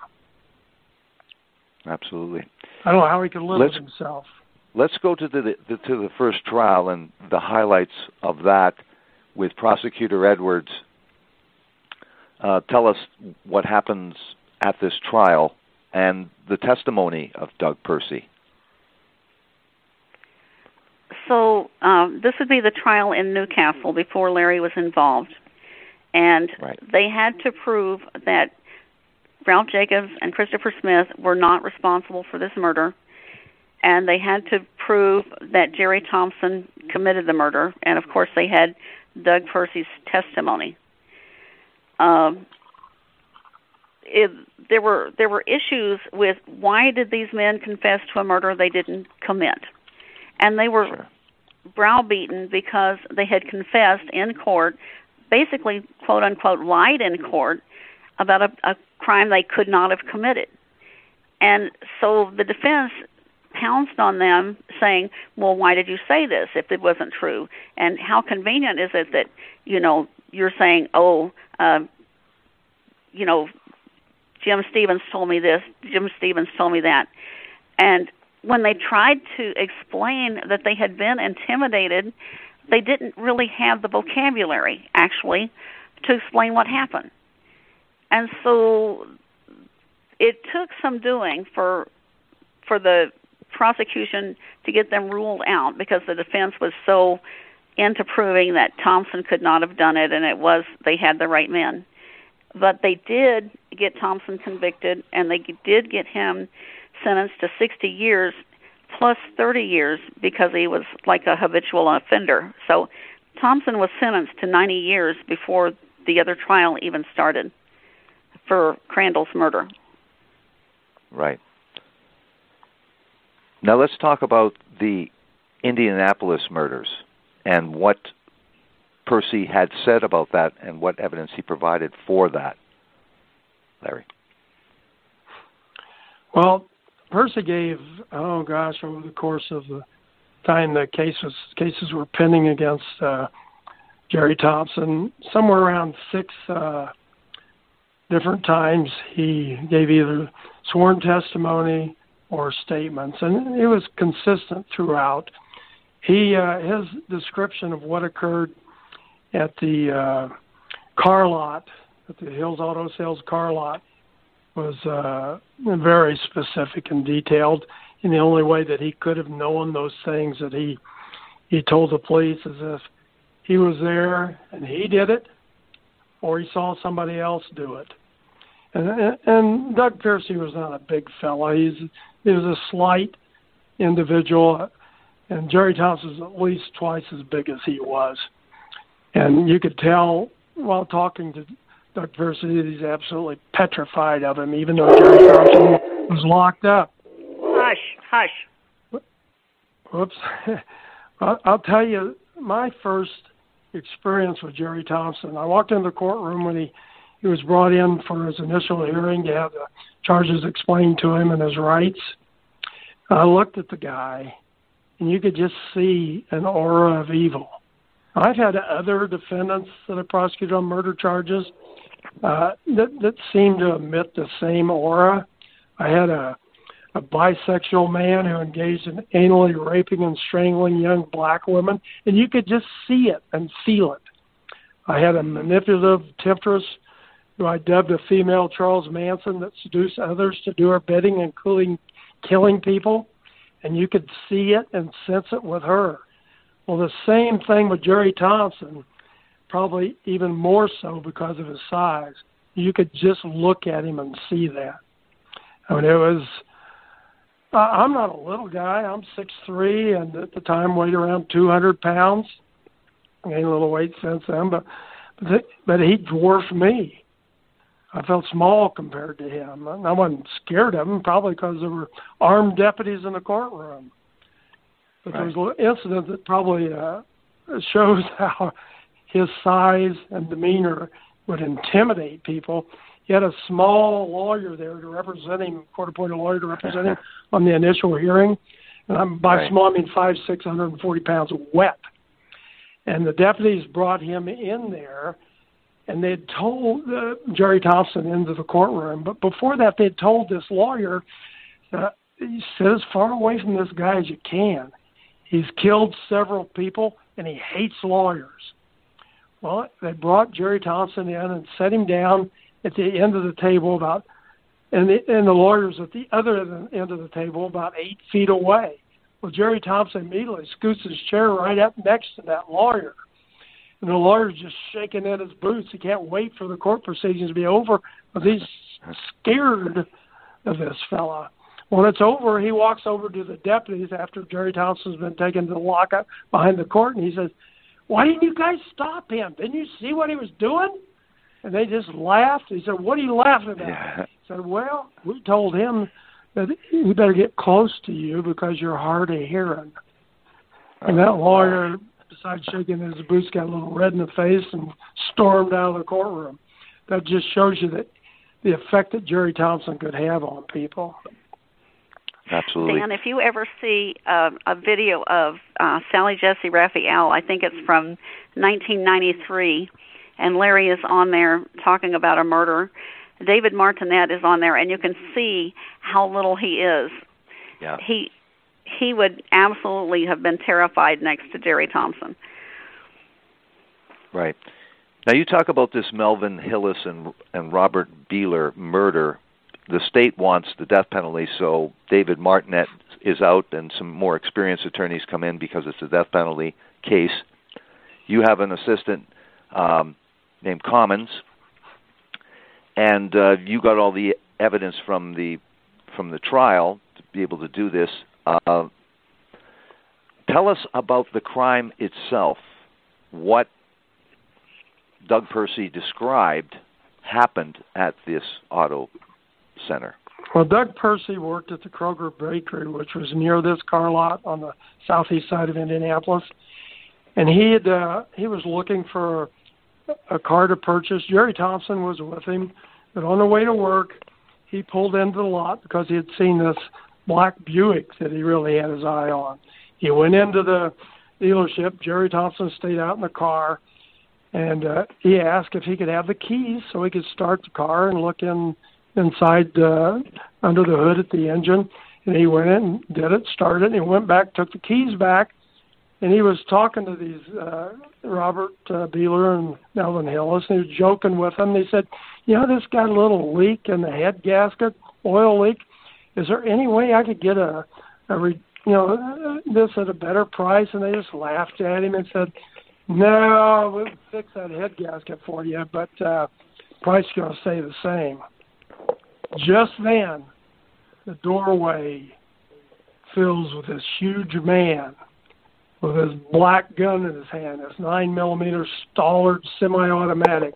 Absolutely. I don't know how he could live with himself. Let's go to the first trial and the highlights of that with Prosecutor Edwards. Tell us what happens at this trial and the testimony of Doug Percy. So this would be the trial in Newcastle before Larry was involved. And they had to prove that Ralph Jacobs and Christopher Smith were not responsible for this murder, and they had to prove that Jerry Thompson committed the murder, and of course they had Doug Percy's testimony. There were issues with why did these men confess to a murder they didn't commit, and they were browbeaten because they had confessed in court, basically quote unquote lied in court about a crime they could not have committed, and so the defense pounced on them saying, well, why did you say this if it wasn't true? And how convenient is it that, you're saying, Jim Stevens told me this, Jim Stevens told me that. And when they tried to explain that they had been intimidated, they didn't really have the vocabulary, actually, to explain what happened. And so it took some doing for the prosecution to get them ruled out because the defense was so into proving that Thompson could not have done it and they had the right men. But they did get Thompson convicted, and they did get him sentenced to 60 years plus 30 years because he was like a habitual offender. So Thompson was sentenced to 90 years before the other trial even started for Crandall's murder. Right. Now let's talk about the Indianapolis murders and what Percy had said about that and what evidence he provided for that. Larry. Well, Percy gave, over the course of the time the cases were pending against Jerry Thompson, somewhere around 6 different times he gave either sworn testimony or statements, and it was consistent throughout. His description of what occurred at the car lot, at the Hills Auto Sales car lot, was very specific and detailed. And the only way that he could have known those things that he told the police is if he was there and he did it, or he saw somebody else do it. And Doug Percy was not a big fella. He was a slight individual, and Jerry Thompson was at least twice as big as he was. And you could tell while talking to Doug Percy that he's absolutely petrified of him, even though Jerry Thompson was locked up. Hush. Whoops. I'll tell you, my first experience with Jerry Thompson, I walked into the courtroom when he was brought in for his initial hearing to have the charges explained to him and his rights. I looked at the guy, and you could just see an aura of evil. I've had other defendants that are prosecuted on murder charges that seem to emit the same aura. I had a bisexual man who engaged in anally raping and strangling young black women, and you could just see it and feel it. I had a manipulative temptress who I dubbed a female Charles Manson that seduced others to do her bidding, including killing people, and you could see it and sense it with her. Well, the same thing with Jerry Thompson, probably even more so because of his size. You could just look at him and see that. I mean, it was, I'm not a little guy. I'm 6'3", and at the time weighed around 200 pounds. I gained a little weight since then, but he dwarfed me. I felt small compared to him. I wasn't scared of him, probably because there were armed deputies in the courtroom. But there was an incident that probably shows how his size and demeanor would intimidate people. He had a small lawyer there to represent him, court-appointed lawyer to represent him on the initial hearing. And by small, I mean 5'6", 140 pounds wet. And the deputies brought him in there, and they had told Jerry Thompson into the courtroom. But before that, they had told this lawyer, you sit as far away from this guy as you can. He's killed several people, and he hates lawyers. Well, they brought Jerry Thompson in and set him down at the end of the table and the lawyers at the other end of the table about 8 feet away. Well, Jerry Thompson immediately scoots his chair right up next to that lawyer. And the lawyer's just shaking in his boots. He can't wait for the court proceedings to be over because he's scared of this fella. When it's over, he walks over to the deputies after Jerry Thompson's been taken to the lockup behind the court, and he says, "Why didn't you guys stop him? Didn't you see what he was doing?" And they just laughed. He said, "What are you laughing about?" Yeah. He said, "Well, we told him that he better get close to you because you're hard of hearing." And that lawyer, besides shaking his boots, got a little red in the face and stormed out of the courtroom. That just shows you that the effect that Jerry Thompson could have on people. Absolutely. Dan, if you ever see a video of Sally Jesse Raphael, I think it's from 1993, and Larry is on there talking about a murder. David Martinet is on there, and you can see how little he is. Yeah. He would absolutely have been terrified next to Jerry Thompson. Right. Now you talk about this Melvin Hillis and Robert Beeler murder. The state wants the death penalty, so David Martinet is out and some more experienced attorneys come in because it's a death penalty case. You have an assistant named Commons, and you got all the evidence from the trial to be able to do this. Tell us about the crime itself. What Doug Percy described happened at this auto center. Well, Doug Percy worked at the Kroger Bakery, which was near this car lot on the southeast side of Indianapolis, and he was looking for a car to purchase. Jerry Thompson was with him, but on the way to work, he pulled into the lot because he had seen this black Buick that he really had his eye on. He went into the dealership. Jerry Thompson stayed out in the car, and he asked if he could have the keys so he could start the car and look inside under the hood at the engine. And he went in and did it, started it, and he went back, took the keys back, and he was talking to these Robert Beeler and Melvin Hillis, and he was joking with them. He said, this got a little leak in the head gasket, oil leak. Is there any way I could get this at a better price? And they just laughed at him and said, "No, we'll fix that head gasket for you, but price is going to stay the same." Just then, the doorway fills with this huge man with his black gun in his hand, this 9mm Stallard semi-automatic.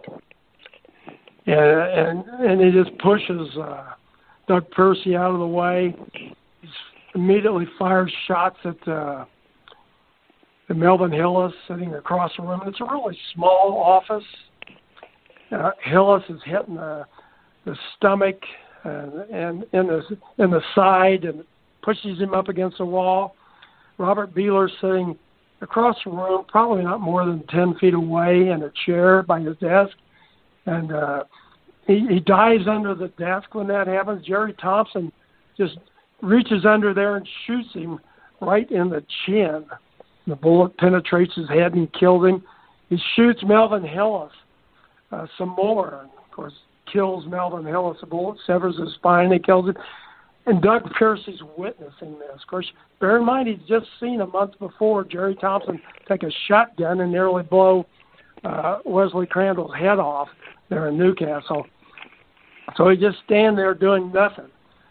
And he just pushes Doug Percy out of the way. He immediately fires shots at the Melvin Hillis sitting across the room. It's a really small office. Hillis is hitting the stomach and in the side and pushes him up against the wall. Robert Beeler sitting across the room, probably not more than 10 feet away in a chair by his desk. And he dives under the desk when that happens. Jerry Thompson just reaches under there and shoots him right in the chin. The bullet penetrates his head and kills him. He shoots Melvin Hillis some more, and of course kills Melvin Hillis. A bullet severs his spine and kills him. And Doug Percy's witnessing this. Of course, bear in mind he's just seen a month before Jerry Thompson take a shotgun and nearly blow Wesley Crandall's head off there in Newcastle. So he just stand there doing nothing.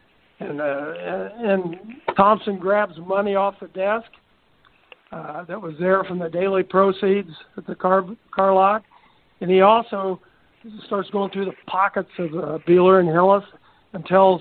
And Thompson grabs money off the desk that was there from the daily proceeds at the car lot. And he also starts going through the pockets of Beeler and Hillis and tells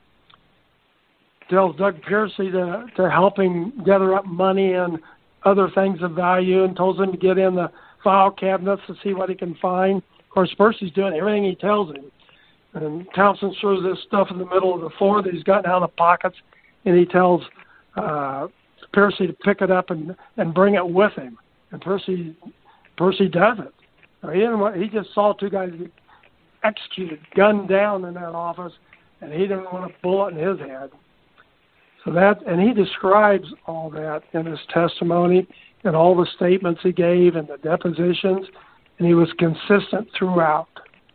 Doug Percy to help him gather up money and other things of value, and tells him to get in the file cabinets to see what he can find. Of course, Percy's doing everything he tells him. And Thompson throws this stuff in the middle of the floor that he's gotten out of the pockets, and he tells Percy to pick it up and bring it with him. And Percy does it. He just saw two guys get executed, gunned down in that office, and he didn't want a bullet in his head. So and he describes all that in his testimony and all the statements he gave and the depositions, and he was consistent throughout.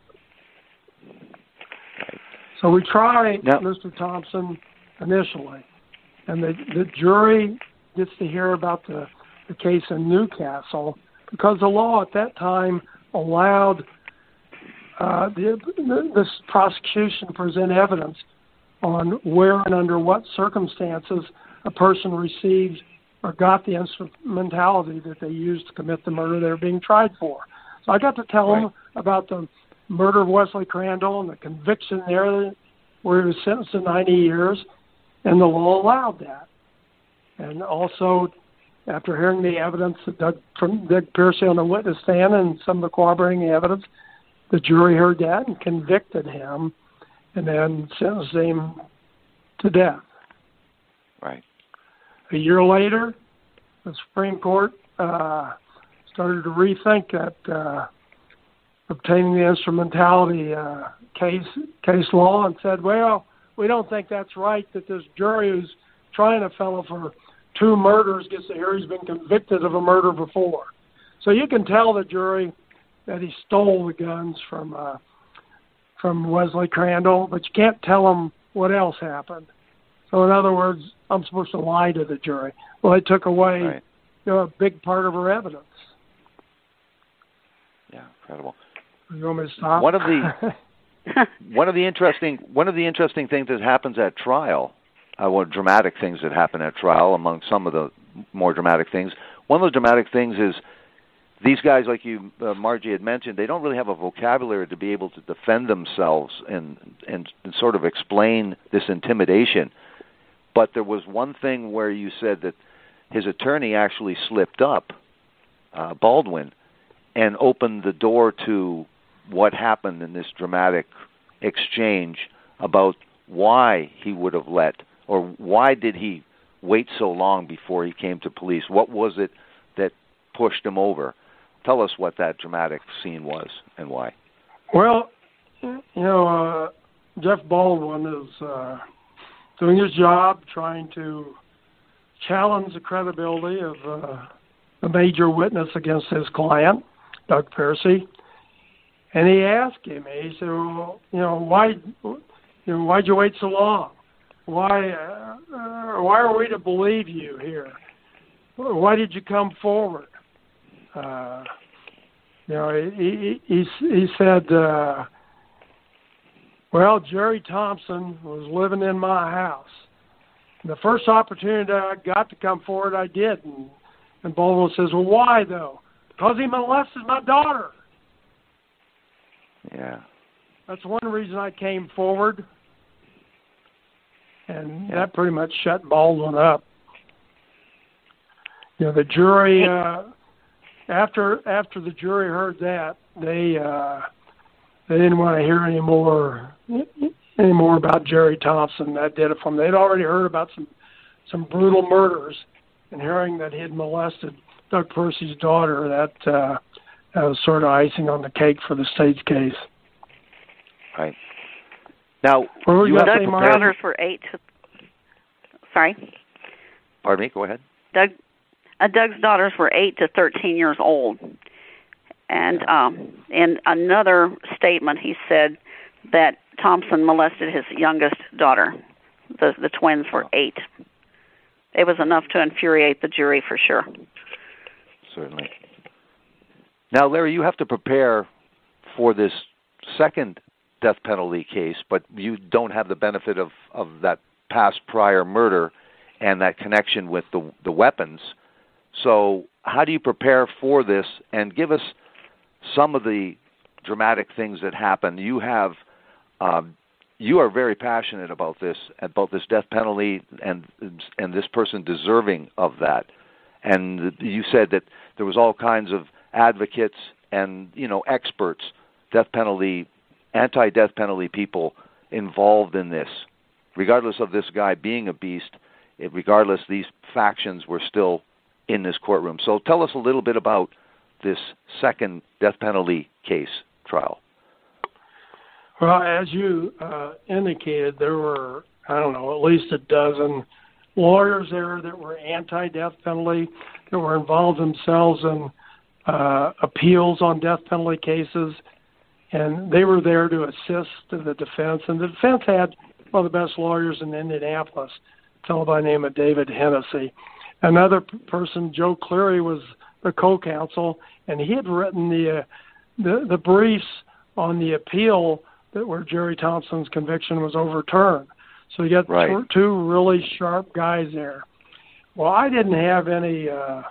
So we tried Mr. Thompson initially, and the jury gets to hear about the case in Newcastle, because the law at that time allowed this prosecution to present evidence on where and under what circumstances a person received or got the instrumentality that they used to commit the murder they were being tried for. So I got to tell them about the murder of Wesley Crandall and the conviction there where he was sentenced to 90 years, and the law allowed that. And also, after hearing the evidence from Doug Piercy on the witness stand and some of the corroborating evidence, the jury heard that and convicted him and then sentenced him to death. Right. A year later, the Supreme Court started to rethink that obtaining the instrumentality case law and said, well, we don't think that's right, that this jury who's trying a fellow for 2 murders gets to hear he's been convicted of a murder before. So you can tell the jury that he stole the guns from Wesley Crandall, but you can't tell them what else happened. So in other words, I'm supposed to lie to the jury. Well, they took away a big part of her evidence. Yeah, incredible. You want me to stop? One of the interesting things that happens at trial, dramatic things that happen at trial, among some of the more dramatic things. One of those dramatic things is these guys, like you, Margie, had mentioned, they don't really have a vocabulary to be able to defend themselves and sort of explain this intimidation. But there was one thing where you said that his attorney actually slipped up, Baldwin, and opened the door to what happened in this dramatic exchange about why he would have let, or why did he wait so long before he came to police? What was it that pushed him over? Tell us what that dramatic scene was and why. Well, Jeff Baldwin is doing his job, trying to challenge the credibility of a major witness against his client, Doug Piercy. And he asked him, he said, well, why'd you wait so long? Why are we to believe you here? Why did you come forward? He said, well, Jerry Thompson was living in my house. And the first opportunity I got to come forward, I did. And Baldwin says, well, why, though? Because he molested my daughter. Yeah. That's one reason I came forward. And that pretty much shut Baldwin up. The jury, after the jury heard that, they didn't want to hear any more about Jerry Thompson. That did it for them. They'd already heard about some brutal murders, and hearing that he had molested Doug Piercy's daughter, that was sort of icing on the cake for the state's case. Right. Now, Doug's daughters were 8 to... Sorry? Pardon me, go ahead. Doug's daughters were 8 to 13 years old. And in another statement, he said that Thompson molested his youngest daughter. The twins were 8. It was enough to infuriate the jury for sure. Certainly. Now, Larry, you have to prepare for this second death penalty case, but you don't have the benefit of that past prior murder and that connection with the weapons. So how do you prepare for this? And give us some of the dramatic things that happen. You are very passionate about this death penalty and this person deserving of that. And you said that there was all kinds of advocates and experts, anti-death penalty people involved in this. Regardless of this guy being a beast, regardless, these factions were still in this courtroom. So tell us a little bit about this second death penalty case trial. Well, as you indicated, there were, at least a dozen lawyers there that were anti-death penalty, that were involved themselves in appeals on death penalty cases, and they were there to assist the defense. And the defense had one of the best lawyers in Indianapolis, a fellow by the name of David Hennessy. Another person, Joe Cleary, was the co-counsel, and he had written the briefs on the appeal that where Jerry Thompson's conviction was overturned. So you got two really sharp guys there. Well, I didn't have any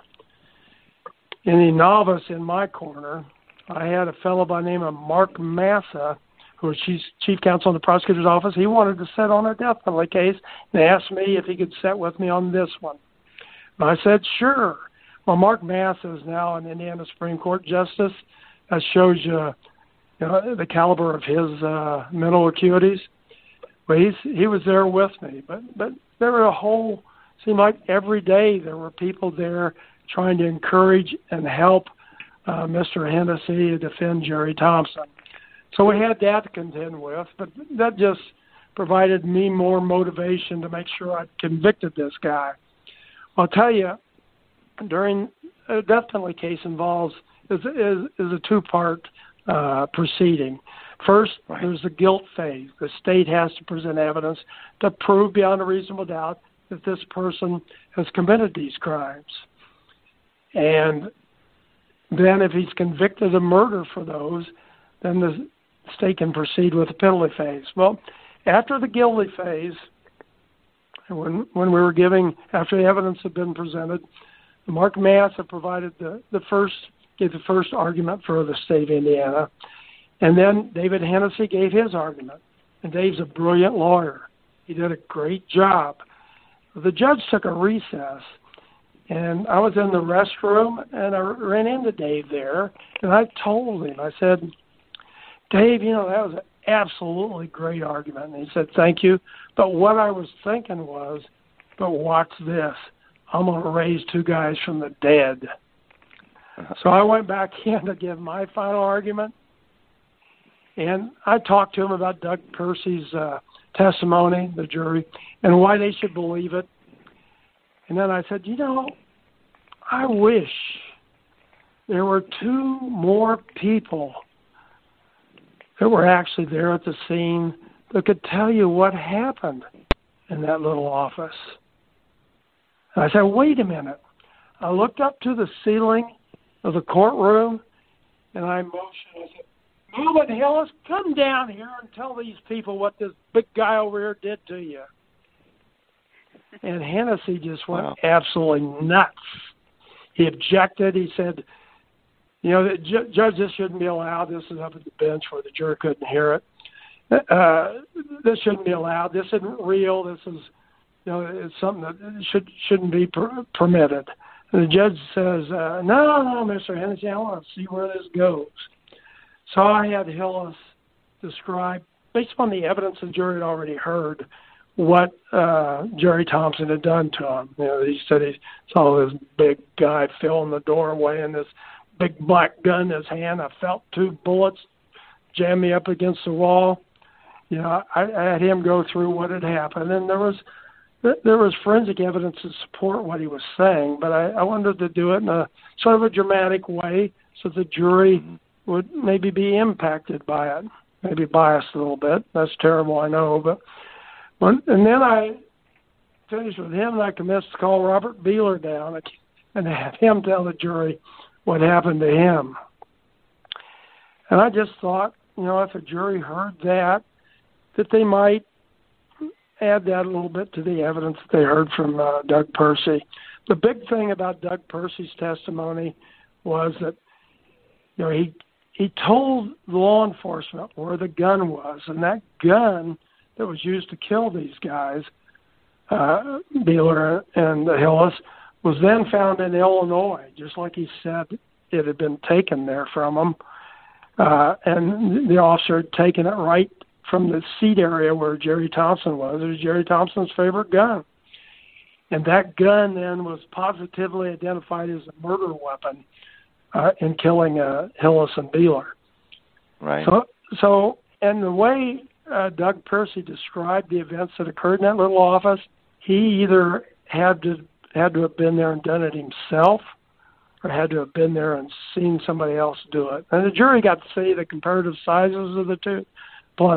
novice in my corner. I had a fellow by the name of Mark Massa, who was chief counsel in the prosecutor's office. He wanted to sit on a death penalty case and asked me if he could sit with me on this one. And I said, sure. Well, Mark Massa is now an Indiana Supreme Court justice. That shows you, the caliber of his mental acuities. But he was there with me. But there were seemed like every day there were people there trying to encourage and help Mr. Hennessy to defend Jerry Thompson. So we had that to contend with, but that just provided me more motivation to make sure I convicted this guy. I'll tell you, during a death penalty case is a two-part proceeding. First, there's the guilt phase. The state has to present evidence to prove beyond a reasonable doubt that this person has committed these crimes. And then if he's convicted of murder for those, then the state can proceed with the penalty phase. Well, after the guilty phase, when we were after the evidence had been presented, Mark Massa provided gave the first argument for the state of Indiana. And then David Hennessy gave his argument. And Dave's a brilliant lawyer. He did a great job. The judge took a recess, and I was in the restroom, and I ran into Dave there, and I told him, I said, Dave, that was an absolutely great argument. And he said, thank you. But what I was thinking was, but watch this. I'm going to raise two guys from the dead. So I went back in to give my final argument, and I talked to him about Doug Percy's testimony, the jury, and why they should believe it. And then I said, I wish there were two more people that were actually there at the scene that could tell you what happened in that little office. And I said, wait a minute. I looked up to the ceiling of the courtroom, and I motioned. I said, Melvin Hillis, come down here and tell these people what this big guy over here did to you. And Hennessy just went absolutely nuts. He objected. He said, Judge, this shouldn't be allowed. This is up at the bench where the jury couldn't hear it. This shouldn't be allowed. This isn't real. This is, it's something that shouldn't be permitted. And the judge says, no, Mr. Hennessy, I want to see where this goes. So I had Hillis describe, based upon the evidence the jury had already heard, what Jerry Thompson had done to him. He said he saw this big guy filling the doorway and this big black gun in his hand. I felt two bullets jam me up against the wall. I had him go through what had happened, and there was forensic evidence to support what he was saying, but I wanted to do it in a sort of a dramatic way so the jury would maybe be impacted by it, maybe biased a little bit. That's terrible, I know, but and then I finished with him, and I commenced to call Robert Beeler down and have him tell the jury what happened to him. And I just thought, if a jury heard that they might add that a little bit to the evidence that they heard from Doug Percy. The big thing about Doug Percy's testimony was that, he told law enforcement where the gun was, and that gun that was used to kill these guys, Beeler and Hillis, was then found in Illinois, just like he said it had been taken there from him. And the officer had taken it right from the seat area where Jerry Thompson was. It was Jerry Thompson's favorite gun. And that gun then was positively identified as a murder weapon in killing Hillis and Beeler. Right. So and the way Doug Percy described the events that occurred in that little office, he either had to have been there and done it himself, or had to have been there and seen somebody else do it. And the jury got to see the comparative sizes of the two. Plus,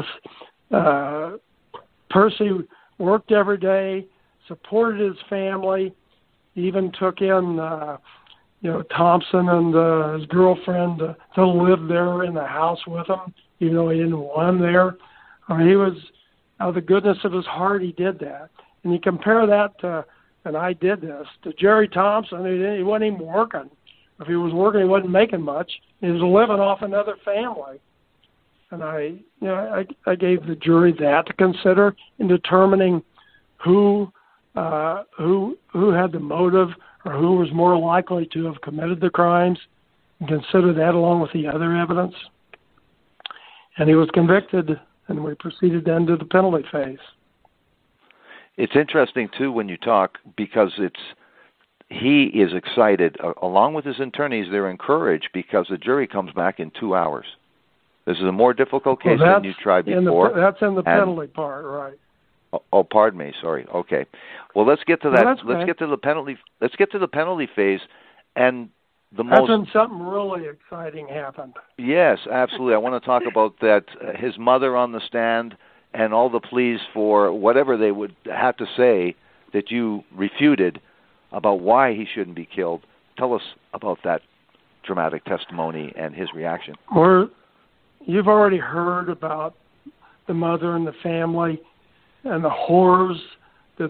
Percy worked every day, supported his family, even took in Thompson and his girlfriend still lived there in the house with him, even though he didn't want him there. I mean, he was, out of the goodness of his heart, he did that. And you compare that to, and I did this, to Jerry Thompson. He wasn't even working. If he was working, he wasn't making much. He was living off another family. And I gave the jury that to consider in determining who had the motive or who was more likely to have committed the crimes, and consider that along with the other evidence. And he was convicted, and we proceeded then to the penalty phase. It's interesting, too, when you talk, because he is excited. Along with his attorneys, they're encouraged because the jury comes back in 2 hours. This is a more difficult case than you tried before. That's in the penalty part, right? Oh, pardon me. Sorry. Okay. Well, let's get to that. No, let's get to the penalty. Let's get to the penalty phase, and that's when something really exciting happened. Yes, absolutely. I want to talk about that. His mother on the stand and all the pleas for whatever they would have to say that you refuted about why he shouldn't be killed. Tell us about that dramatic testimony and his reaction. You've already heard about the mother and the family and the horrors that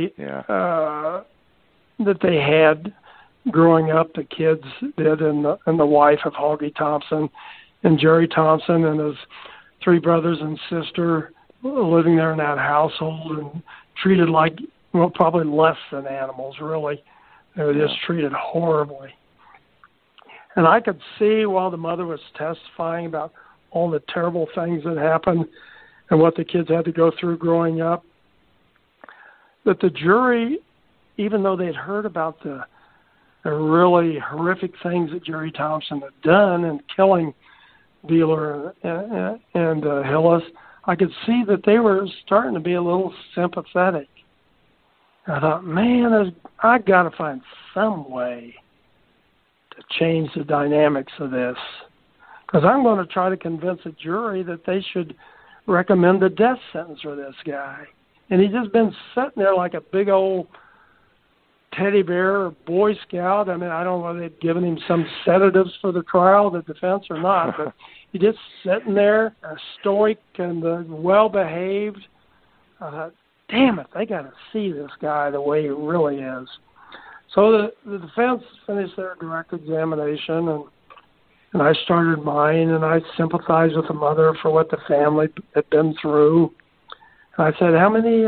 they had growing up. The kids did, and the wife of Hoggy Thompson, and Jerry Thompson and his 3 brothers and sister living there in that household and treated like, well, probably less than animals, really. They were just treated horribly. And I could see while the mother was testifying about all the terrible things that happened and what the kids had to go through growing up, that the jury, even though they'd heard about the really horrific things that Jerry Thompson had done in killing Beeler and Hillis, I could see that they were starting to be a little sympathetic. I thought, man, I got to find some way to change the dynamics of this, because I'm going to try to convince a jury that they should recommend the death sentence for this guy. And he's just been sitting there like a big old teddy bear or Boy Scout. I mean, I don't know if they've given him some sedatives for the trial, the defense, or not, but he's just sitting there, stoic and well-behaved. Damn it, they got to see this guy the way he really is. So the defense finished their direct examination, and I started mine, and I sympathized with the mother for what the family had been through. And I said, how many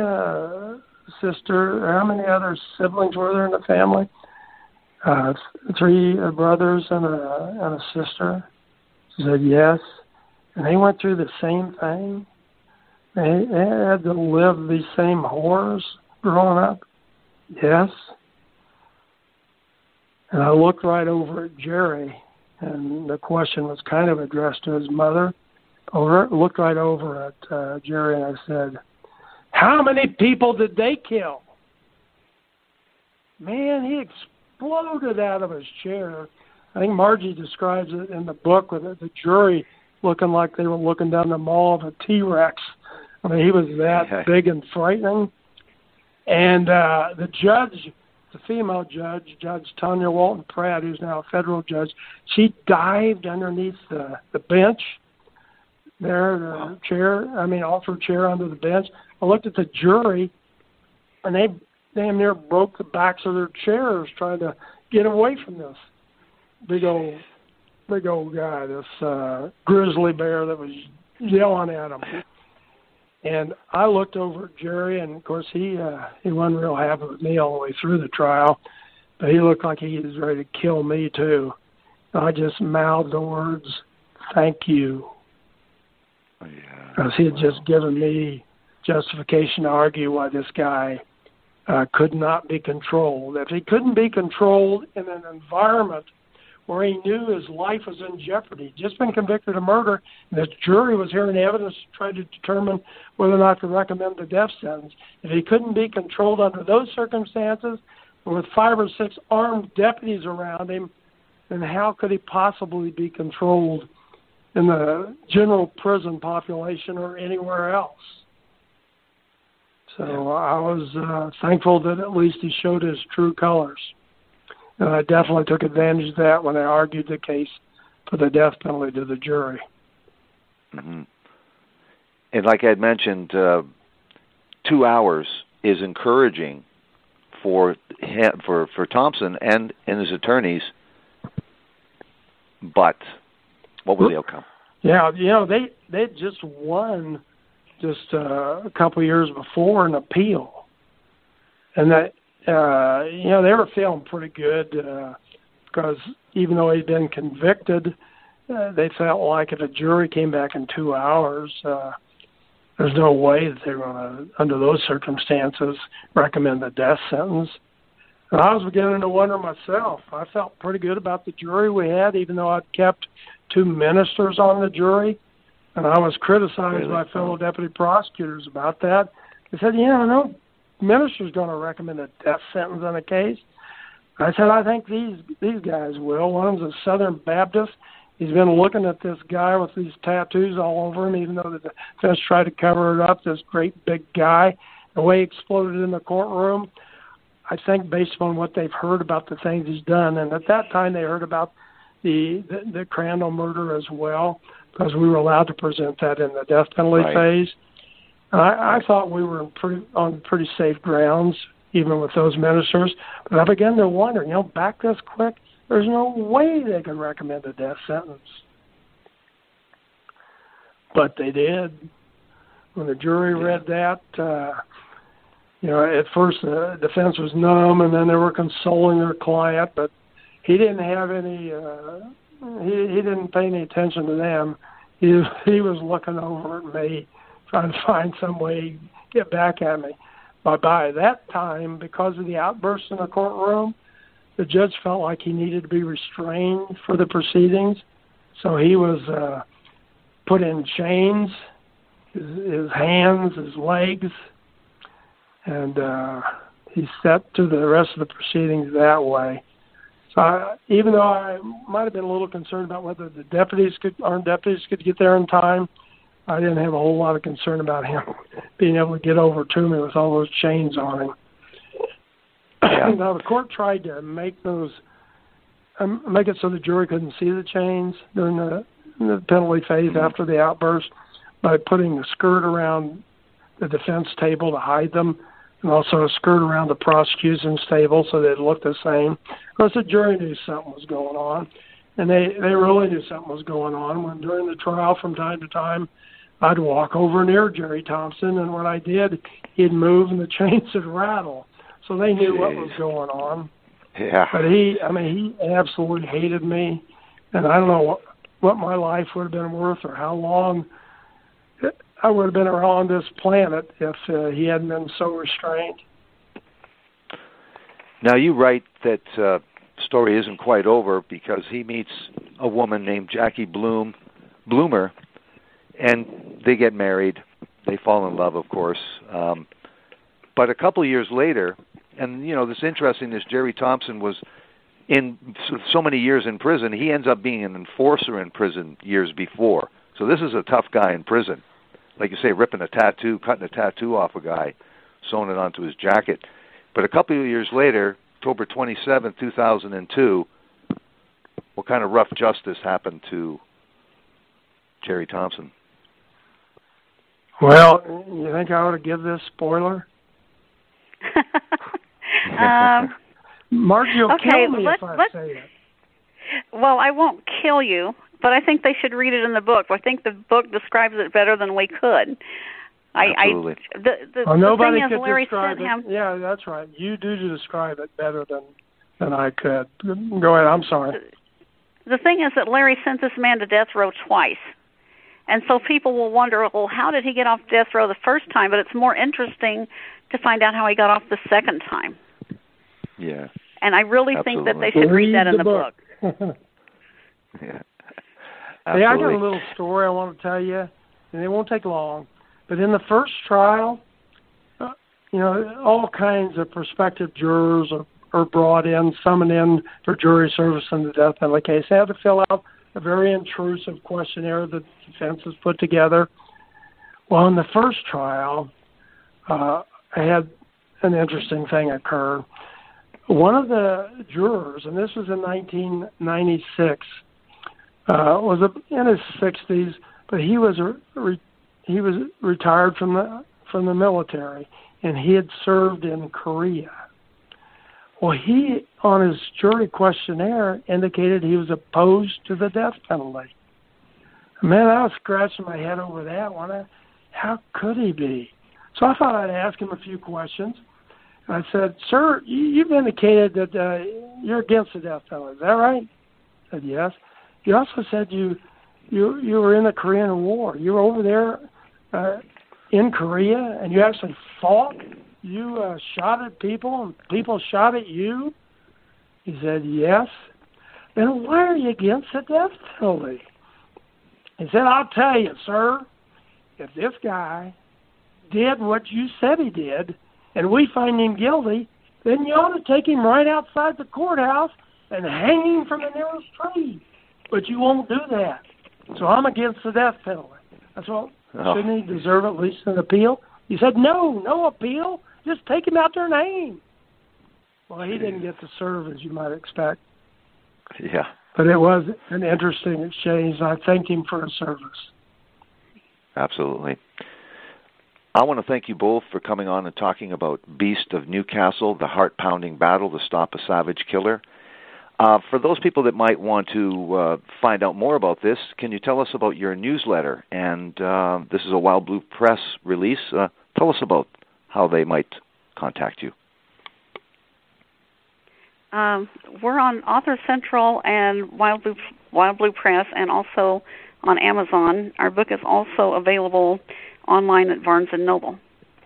other siblings were there in the family? 3 brothers and a sister. She said, yes. And they went through the same thing. They had to live these same horrors growing up. Yes. And I looked right over at Jerry, and the question was kind of addressed to his mother. I looked right over at Jerry, and I said, how many people did they kill? Man, he exploded out of his chair. I think Margie describes it in the book with the jury looking like they were looking down the maw of a T-Rex. I mean, he was that big and frightening. And the judge, the female judge, Judge Tanya Walton Pratt, who's now a federal judge, she dived underneath the bench there, the chair, off her chair under the bench. I looked at the jury, and they damn near broke the backs of their chairs trying to get away from this big old guy, this grizzly bear that was yelling at him. And I looked over at Jerry, and of course he wasn't real happy with me all the way through the trial, but he looked like he was ready to kill me too. I just mouthed the words, "Thank you," because he had just given me justification to argue why this guy could not be controlled. If he couldn't be controlled in an environment where he knew his life was in jeopardy, just been convicted of murder, and the jury was hearing evidence to try to determine whether or not to recommend the death sentence. If he couldn't be controlled under those circumstances, with 5 or 6 armed deputies around him, then how could he possibly be controlled in the general prison population or anywhere else? So I was thankful that at least he showed his true colors. And I definitely took advantage of that when I argued the case for the death penalty to the jury. Mm-hmm. And like I had mentioned, 2 hours is encouraging for Thompson and his attorneys. But what was the outcome? Yeah, they just won just a couple of years before an appeal, and that they were feeling pretty good because even though he'd been convicted, they felt like if a jury came back in 2 hours, there's no way that they were going to, under those circumstances, recommend the death sentence. And I was beginning to wonder myself. I felt pretty good about the jury we had, even though I'd kept 2 ministers on the jury. And I was criticized by fellow deputy prosecutors about that. They said, no minister's going to recommend a death sentence on a case. I said, I think these guys will. One of them's a Southern Baptist. He's been looking at this guy with these tattoos all over him, even though the defense tried to cover it up, this great big guy. The way he exploded in the courtroom, I think based on what they've heard about the things he's done, and at that time they heard about the Crandall murder as well, because we were allowed to present that in the death penalty phase. And I thought we were on pretty safe grounds, even with those ministers. But I began to wonder, back this quick, there's no way they could recommend a death sentence. But they did. When the jury read that, at first the defense was numb, and then they were consoling their client, but he didn't have any, he didn't pay any attention to them. He was looking over at me, trying to find some way to get back at me. But by that time, because of the outburst in the courtroom, the judge felt like he needed to be restrained for the proceedings. So he was put in chains, his hands, his legs, and he set to the rest of the proceedings that way. So even though I might have been a little concerned about whether the armed deputies could get there in time, I didn't have a whole lot of concern about him being able to get over to me with all those chains on him. Yeah. Now, the court tried to make it so the jury couldn't see the chains during the penalty phase after the outburst by putting the skirt around the defense table to hide them, and also a skirt around the prosecution's table so they'd look the same. Of course, the jury knew something was going on, and they really knew something was going on. When during the trial, from time to time, I'd walk over near Jerry Thompson, and when I did, he'd move and the chains would rattle. So they knew what was going on. Yeah. But he absolutely hated me, and I don't know what my life would have been worth or how long I would have been around this planet if he hadn't been so restrained. Now, you write that story isn't quite over because he meets a woman named Jackie Bloomer, and they get married. They fall in love, of course. But a couple of years later, and, this interesting is Jerry Thompson was in so many years in prison, he ends up being an enforcer in prison years before. So this is a tough guy in prison. Like you say, ripping a tattoo, cutting a tattoo off a guy, sewing it onto his jacket. But a couple of years later, October 27, 2002, what kind of rough justice happened to Jerry Thompson? Well, you think I ought to give this spoiler? Margie will kill me if I say it. Well, I won't kill you, but I think they should read it in the book. I think the book describes it better than we could. Absolutely. Nobody could describe it. Yeah, that's right. You do describe it better than I could. Go ahead. I'm sorry. The thing is that Larry sent this man to death row twice. And so people will wonder, well, how did he get off death row the first time? But it's more interesting to find out how he got off the second time. Yeah. And I really think that they should read that in the book. Yeah. Hey, I got a little story I want to tell you, and it won't take long. But in the first trial, all kinds of prospective jurors are brought in, summoned in for jury service in the death penalty case. They have to fill out a very intrusive questionnaire that the defense has put together. Well, in the first trial, I had an interesting thing occur. one of the jurors, and this was in 1996, was in his 60s, but he was retired from the military, and he had served in Korea. Well, he, on his jury questionnaire, indicated he was opposed to the death penalty. Man, I was scratching my head over that one. How could he be? So I thought I'd ask him a few questions. And I said, "Sir, you've indicated that you're against the death penalty. Is that right?" He said, "Yes." You also said you were in the Korean War. You were over there in Korea, and you actually fought. You shot at people, and people shot at you. He said, "Yes." Then why are you against the death penalty? He said, "I'll tell you, sir, if this guy did what you said he did, and we find him guilty, then you ought to take him right outside the courthouse and hang him from the nearest tree. But you won't do that. So I'm against the death penalty." I said, "Well, shouldn't he deserve at least an appeal?" He said, no appeal. Just take him out there and hang him. Well, he didn't get to serve, as you might expect. Yeah. But it was an interesting exchange, and I thanked him for his service. Absolutely. I want to thank you both for coming on and talking about Beast of Newcastle, the heart-pounding battle to stop a savage killer. For those people that might want to find out more about this, can you tell us about your newsletter? And this is a Wild Blue Press release. Tell us about how they might contact you. We're on Author Central and Wild Blue Press, and also on Amazon. Our book is also available online at Barnes & Noble.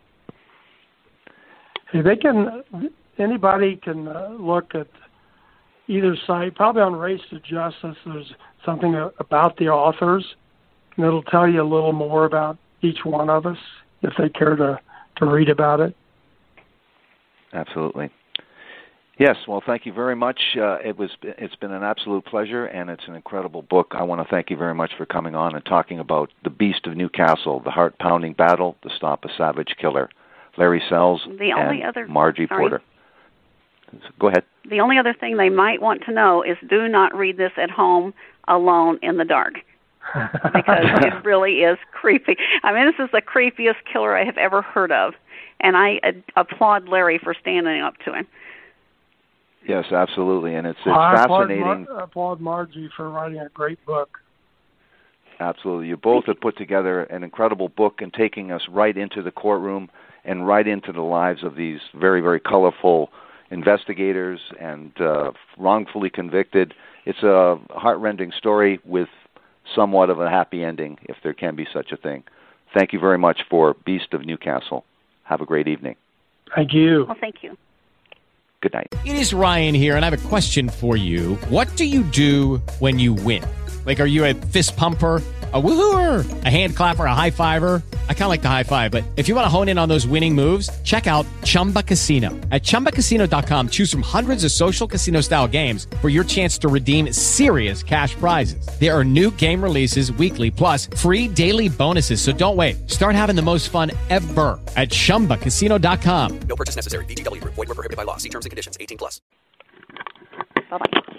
Anybody can look at either site. Probably on Race to Justice, there's something about the authors, and it'll tell you a little more about each one of us if they care to read about it. Absolutely. Yes, well, thank you very much. It's been an absolute pleasure, and it's an incredible book. I want to thank you very much for coming on and talking about The Beast of Newcastle, the heart-pounding battle to stop a savage killer. Larry Sells and Margie Porter. Go ahead. The only other thing they might want to know is do not read this at home alone in the dark, because it really is creepy. I mean, this is the creepiest killer I have ever heard of, and I applaud Larry for standing up to him. Yes, absolutely, and it's fascinating. I applaud Margie for writing a great book. Absolutely. You both have put together an incredible book and taking us right into the courtroom and right into the lives of these very, very colorful investigators and wrongfully convicted. It's a heart-rending story with somewhat of a happy ending, if there can be such a thing. Thank you very much for Beast of Newcastle. Have a great evening. Thank you. Well, thank you. Good night. It is Ryan here, and I have a question for you. What do you do when you win? Like, are you a fist pumper, a woohooer, a hand clapper, a high fiver? I kind of like the high five, but if you want to hone in on those winning moves, check out Chumba Casino. At ChumbaCasino.com, choose from hundreds of social casino-style games for your chance to redeem serious cash prizes. There are new game releases weekly, plus free daily bonuses, so don't wait. Start having the most fun ever at ChumbaCasino.com. No purchase necessary. VGW Group. Void where prohibited by law. See terms and conditions. 18+. Bye-bye.